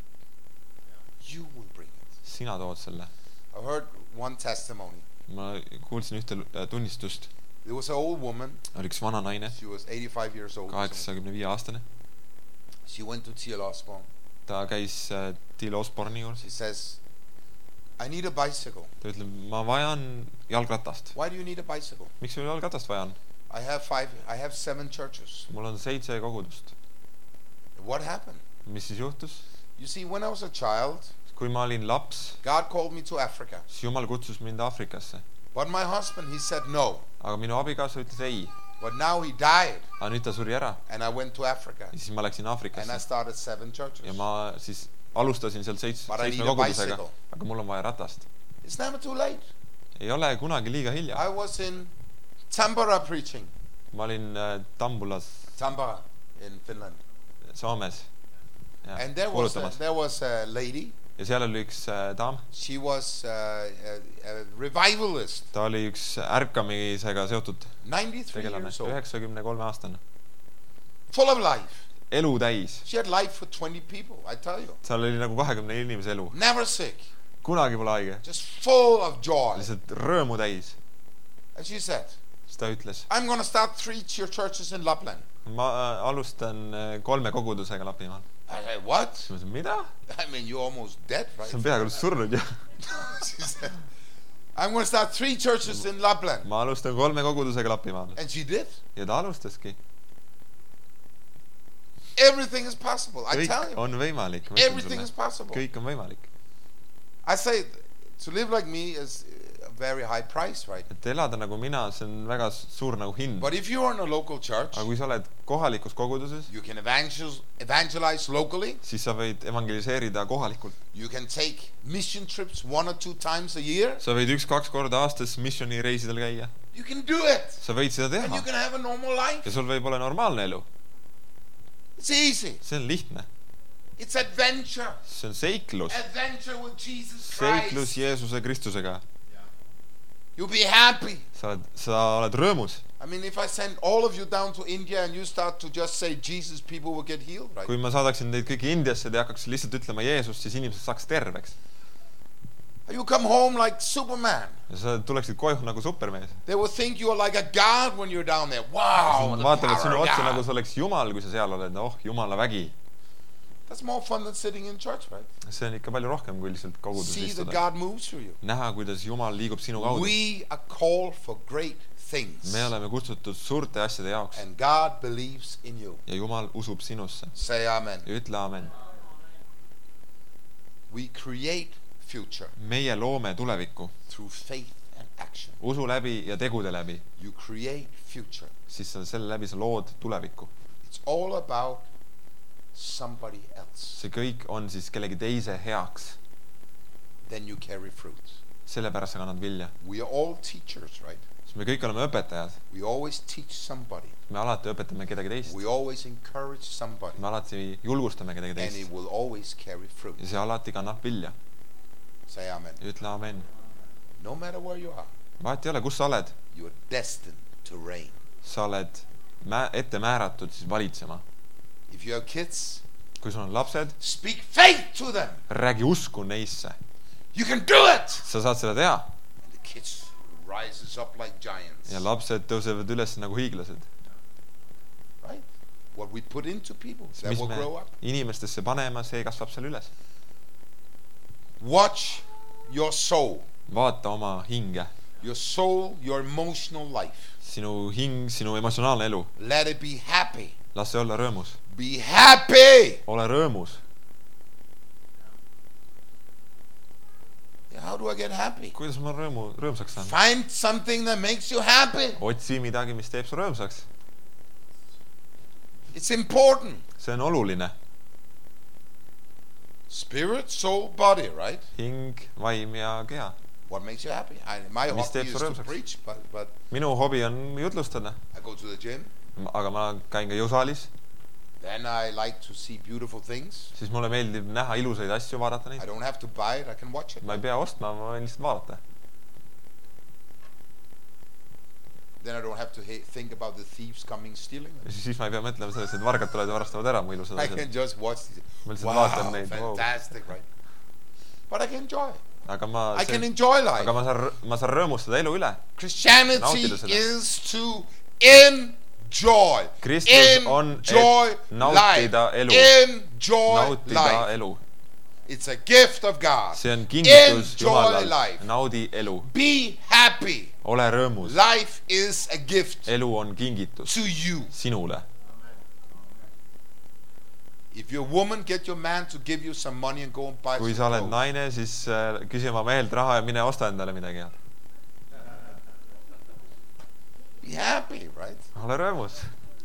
You will bring it. Sina tood selle. I heard one testimony. Ma kuulsin ühte tunnistust. There was an old woman. Oli üks vana naine, She was 85 years old. 85-aastane. She went to T.L. Osborne. Ta käis T.L. Osborne'i juures. She says, I need a bicycle. Ta ütleb, ma vajan jalgratast. Why do you need a bicycle? Miks sul jalgratast vaja on? I have 7 churches. Mul on 7 kogudust. What happened? Mis siis juhtus? You see, when I was a child, Kui ma olin laps, God called me to Africa. siis Jumal kutsus mind Afrikasse. But my husband, he said no. Aga minu abikaasa ütles ei. But now he died. Aga nüüd ta suri ära. And I went to Africa. Ja siis ma läksin And I Afrikasse. started 7 churches. Ja ma siis alustasin seal 7 But I need a kogudusega. bicycle. Aga mul on vaja ratast. It's never too late. Ei ole kunagi liiga hilja. I was in Tampere preaching. Ma olin Tambulas, Tampere in Finland. Soomes. Ja, And there was a lady. Ja seal oli üks daam. She was a revivalist. Ta oli üks ärkamisega seotud 93 tegelane. years old. 93-aastane. Full of life. Elu täis. She had life for 20 people, I tell you. Seal oli nagu 20 inimese elu. Never sick. Kunagi pole haige. Just full of joy. Lihtsalt rõõmu täis. And she said, Siis ta ütles, I'm going to start 3 churches in Lapland. ma alustan 3 kogudusega Lapimaal. I said, what? Siis ma ütlesin, mida? I mean, you're almost dead, right? See on peaaegu surnud ju. She said, I'm going to start 3 churches in Lapland. Ma alustan 3 kogudusega Lapimaal. And she did. Ja ta alustaski. Everything is possible, I tell Kõik you. on võimalik. Everything is possible. Kõik on võimalik. I say, to live like me is a very high price, right? Et elada nagu mina, see on väga suur nagu hind. But if you are in a local church, Aga kui sa oled kohalikus koguduses, you can evangelize locally. siis sa võid evangeliseerida kohalikult. You can take mission trips 1 or 2 times a year. Sa võid 1-2 korda aastas missioni reisidel käia. You can do it. Sa võid seda And you teha. can have a normal life. Ja sul võib olla normaalne elu. It's easy. See on lihtne. It's adventure. See on seiklus. Adventure with Jesus Seiklus Christ. Jeesuse Kristusega. You'll be happy. Sa oled rõõmus. I mean, if I send all of you down to India and you start to just say Jesus, people will get healed, right? Kui ma saadaksin teid kõiki Indiasse, te hakkaks lihtsalt ütlema Jeesust, siis inimesed saaks terveks. You come home like Superman. Ja sa tuleksid koju nagu supermees. They will think you are like a God when you're down there. Wow, the Vaatavad power sinu of otsa nagu God. sa oleks Jumal, kui sa seal oled. Oh, Jumala vägi. That's more fun than sitting in church, right? See on ikka palju rohkem, kui lihtsalt koguduses See that istuda. God moves through you. Näha, kuidas Jumal liigub sinu kaudu. We are called for great things. Me oleme kutsutud suurte asjade jaoks. And God believes in you. Ja Jumal usub sinusse. Say amen. Ja ütle amen. We create future Meie loome tulevikku. through faith and action. Usu läbi ja tegude läbi. You create future. Siis selle läbi sa lood tulevikku. It's all about somebody else. See kõik on siis kellegi teise heaks. Then you carry fruit. Sellepärast sa kannad vilja. We are all teachers, right? Siis me kõik oleme õpetajad. We always teach somebody. Me alati õpetame kedagi teist. We always encourage somebody. Me alati julgustame kedagi And teist. it will always carry fruit. Ja see alati kannab vilja. Say amen. Ütle amen. No matter where you are, Vahet ei ole, kus sa oled. you are destined to reign. sa oled ette määratud siis valitsema. If you have kids, kui sul on lapsed, speak faith to them. räägi usku neisse. You can do it. sa saad seda teha. And the kids rises up like giants. ja lapsed tõusevad üles nagu hiiglased. Right? What we put into people, that mis will me grow up. inimestesse panema, see kasvab seal üles. Watch your soul. vaata oma hinge. Your soul, your emotional life. sinu hing, sinu emotsionaalne elu. Let it be happy. las see olla rõõmus. Be happy. ole rõõmus. How do I get happy? kuidas ma rõõmsaks saan? Find something that makes you happy. otsi midagi, mis teeb su rõõmsaks. It's important. see on oluline. Spirit, soul, body, right? hing, vaim ja keha. What makes you happy? My Mis hobby teeb is su to rõõmsaks? preach, but minu hobi on jutlustada. I go to the gym. aga ma käin ka jõusaalis. Then I like to see beautiful things. siis mulle meeldib näha ilusaid asju, vaadata I neid. don't have to buy it, I can watch it. ma ei pea ostma, ma võin lihtsalt vaadata. Then I don't have to think about the thieves coming stealing ja them. siis ma ei pea mõtlema sellest, et vargad tulevad ja varastavad ära mu ilusad I can asjad. just watch these. ma lihtsalt Wow, vaatan neid. fantastic, right? But I can enjoy it. aga I can enjoy life. aga ma saan rõõmustada elu üle. Christianity Nautida seda. is to enjoy. Kristus on, Enjoy et nautida life. elu. Enjoy nautida life. elu. It's a gift of God. see on kingitus Enjoy Jumalalt. life. naudi elu. Be happy. ole rõõmus. Life is a gift elu on kingitus to you. sinule. If you're a woman, get your man to give you some money and go and buy kui some sa oled clothes. naine, siis küsi oma mehelt raha ja mine osta endale midagi head. Be happy, right? ole rõõmus.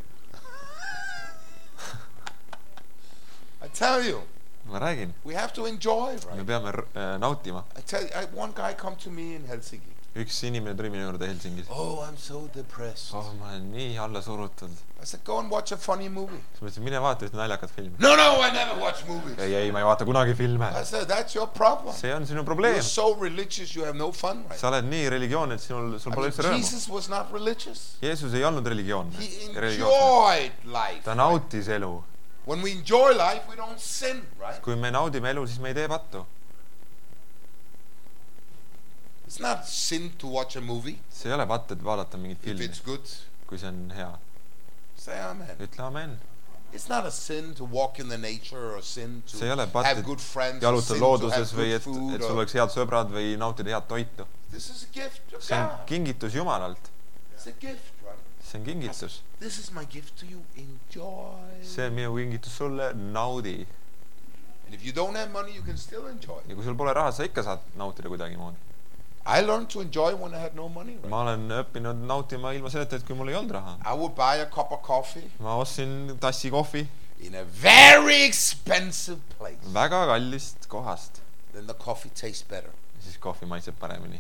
I tell you, ma räägin, we have to enjoy, me right? peame nautima. I tell you, one guy come to me in Helsinki. üks inimene tuli minu juurde Helsingis. Oh, I'm so depressed. ma olen nii alla surutud. I said, go and watch a funny movie. siis ma ütlesin, mine vaata ühte naljakat filmi. No, I never watch movies. ei, ma ei vaata kunagi filme. I said, that's your problem. see on sinu You're probleem. so religious, you have no fun, right? sa oled nii religioonne, et sul pole üldse rõõmu. Jesus was not religious. Jeesus ei olnud religioonne. He religioosne. enjoyed life. ta nautis elu. When we enjoy life, we don't sin, right? kui me naudime elu, siis me ei tee pattu. It's not sin to watch a movie. see ei ole patt, et vaadata mingit If filmi, it's good, kui see on hea. say amen. ütle amen. It's not a sin to walk in the nature or sin to see ei ole patt, have et good friends or jalutada sin to looduses have või good food. et sul oleks head sõbrad või nautida head toitu. This is a gift of see on God. kingitus Jumalalt. It's a gift, right? see on kingitus. This is my gift to you. Enjoy. see on minu kingitus sulle, naudi. And if you don't have money, you can still enjoy. ja kui sul pole raha, sa ikka saad nautida kuidagimoodi. I learned to enjoy when I had no money, right? ma olen õppinud nautima ilma selleta, et kui mul ei olnud raha. I would buy a cup of coffee ma ostsin tassi kohvi in a very expensive place. väga kallist kohast. Then the coffee tastes better. siis kohvi maitseb paremini.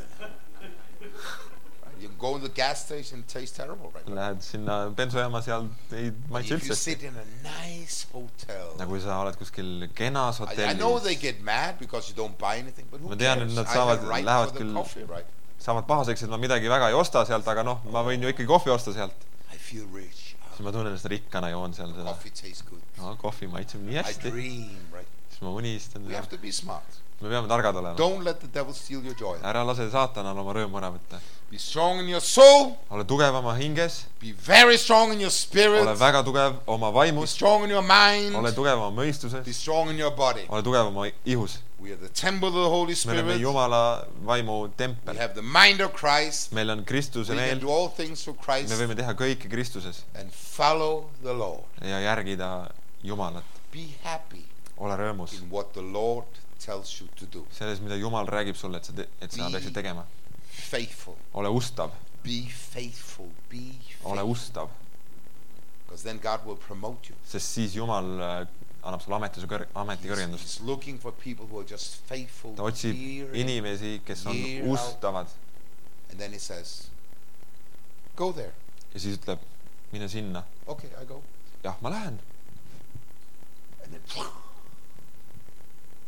You go to the gas station, it tastes terrible, right? Lähed sinna bensujaama, seal ei maitse If you üldse. sit in a nice hotel, nagu kui sa oled kuskil kenas I know they hotellis, get mad because you don't buy anything, but who Ma tean, cares? et nad I saavad- have right lähevad for the küll- coffee, right? saavad pahaseks, et ma midagi väga ei osta sealt, aga noh, ma võin ju ikkagi kohvi osta sealt. I feel rich. siis ma tunnen ennast rikkana, joon seal seda. Coffee tastes good. no kohvi maitseb nii I hästi. dream, right? siis ma unistan. We have to be smart. me peame targad olema. Don't let the devil steal your joy. ära lase saatanal oma rõõmu ära võtta. Be strong in your soul. ole tugev oma hinges, Be very strong in your spirit. ole väga tugev oma Be vaimus, strong in your mind. ole tugev oma Be mõistuses, strong in your body. ole tugev oma ihus. We are the temple of the Holy me oleme Spirit. Jumala vaimu We tempel. have the mind of Christ. meil on Kristuse We can meel, do all things through me Christ võime teha kõike Kristuses and follow the Lord. ja järgida Jumalat. Be happy ole rõõmus in what the Lord tells you to do. selles, mida Jumal räägib sulle, et sa Be- peaksid tegema. Faithful. ole ustav, Be faithful. Be ole faithful. ustav, Because then God will promote you. sest siis Jumal annab sulle ametikõrgendust. He's looking for people who are just faithful ta otsib year in, inimesi, kes on year out. ustavad and then he says, go there. ja siis ütleb, mine sinna. Okay, I go. jah, ma lähen. And then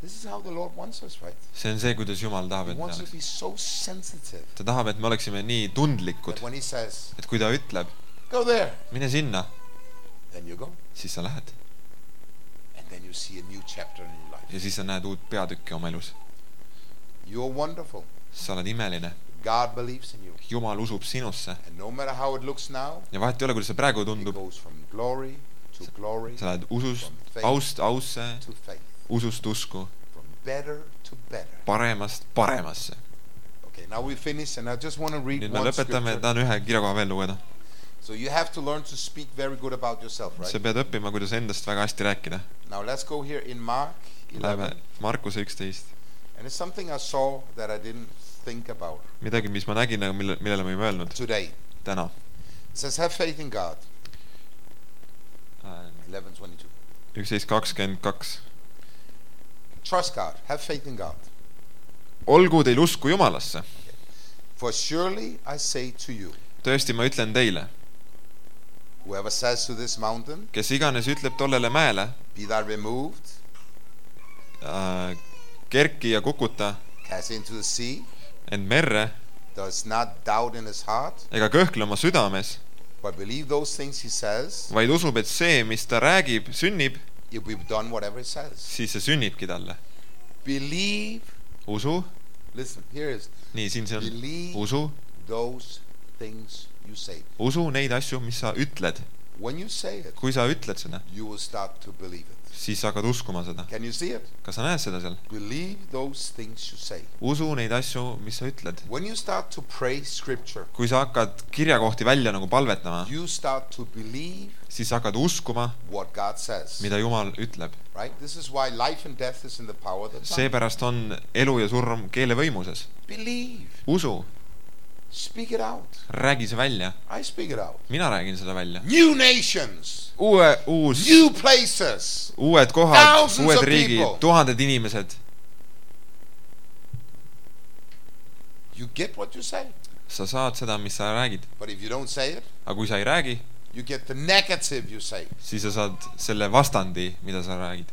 This is how the Lord wants us, right? See on see, kuidas Jumal tahab, He et me wants us to oleks. be so sensitive Ta tahab, et me oleksime nii tundlikud, that when He says, et kui ta ütleb, go there, mine sinna, then you go. siis sa lähed. And then you see a new chapter in your life. Ja siis sa näed uut peatükki oma elus. You're wonderful. Sa oled imeline. God believes in you. Jumal usub sinusse. And no matter how it looks now, Ja vahet ei ole, kuidas see praegu it tundub. goes from glory to glory, Sa lähed usust from faith ausse, to faith, usust usku, from better to better. paremast paremasse. Okay, now we finish, and I just want to read Nüüd me one lõpetame, scripture. tahan ühe kirjakoha veel lugeda. So you have to learn to speak very good about yourself, right? Sa pead õppima, kuidas endast väga hästi rääkida. Now let's go here in Mark Läheme 11. Markuse 11. And it's something I saw that I didn't think about Midagi, mis ma nägin, aga millele ma ei mõelnud today. täna. It says, have faith in God. 11:22. 11:22. Trust God. Have faith in God. Olgu teil usku Jumalasse. For surely I say to you, Tõesti, ma ütlen teile, whoever says to this mountain, kes iganes ütleb tollele mäele, be thou removed, kerki ja kukuta cast into the sea, end merre, does not doubt in his heart, ega kõhkle oma südames, but believe those things he says, vaid usub, et see, mis ta räägib, sünnib, it will be done whatever he says. siis see sünnibki talle. Believe, Usu, listen, here is, nii, siin see on. believe Usu, those things you say. usu neid asju, mis sa ütled. When you say it, Kui sa ütled seda, you will start to believe it. siis sa hakkad uskuma seda. Can you see it? Kas sa näed seda seal? Believe those things you say. Usu neid asju, mis sa ütled. When you start to pray scripture, Kui sa hakkad kirjakohti välja nagu palvetama, you start to believe siis sa hakkad uskuma, what God says. mida Jumal ütleb. Right? This is why life and death is in the power of the tongue. Seepärast on elu ja surm keele võimuses. Believe. Usu, Speak it out. räägi see välja. I speak it out. Mina räägin seda välja. New nations. Uus, New places. uued kohad, Thousands uued of riigid, people. tuhanded inimesed. You get what you say. Sa saad seda, mis sa räägid. But if you don't say it, Aga kui sa ei räägi, you get the negative you say. siis sa saad selle vastandi, mida sa räägid.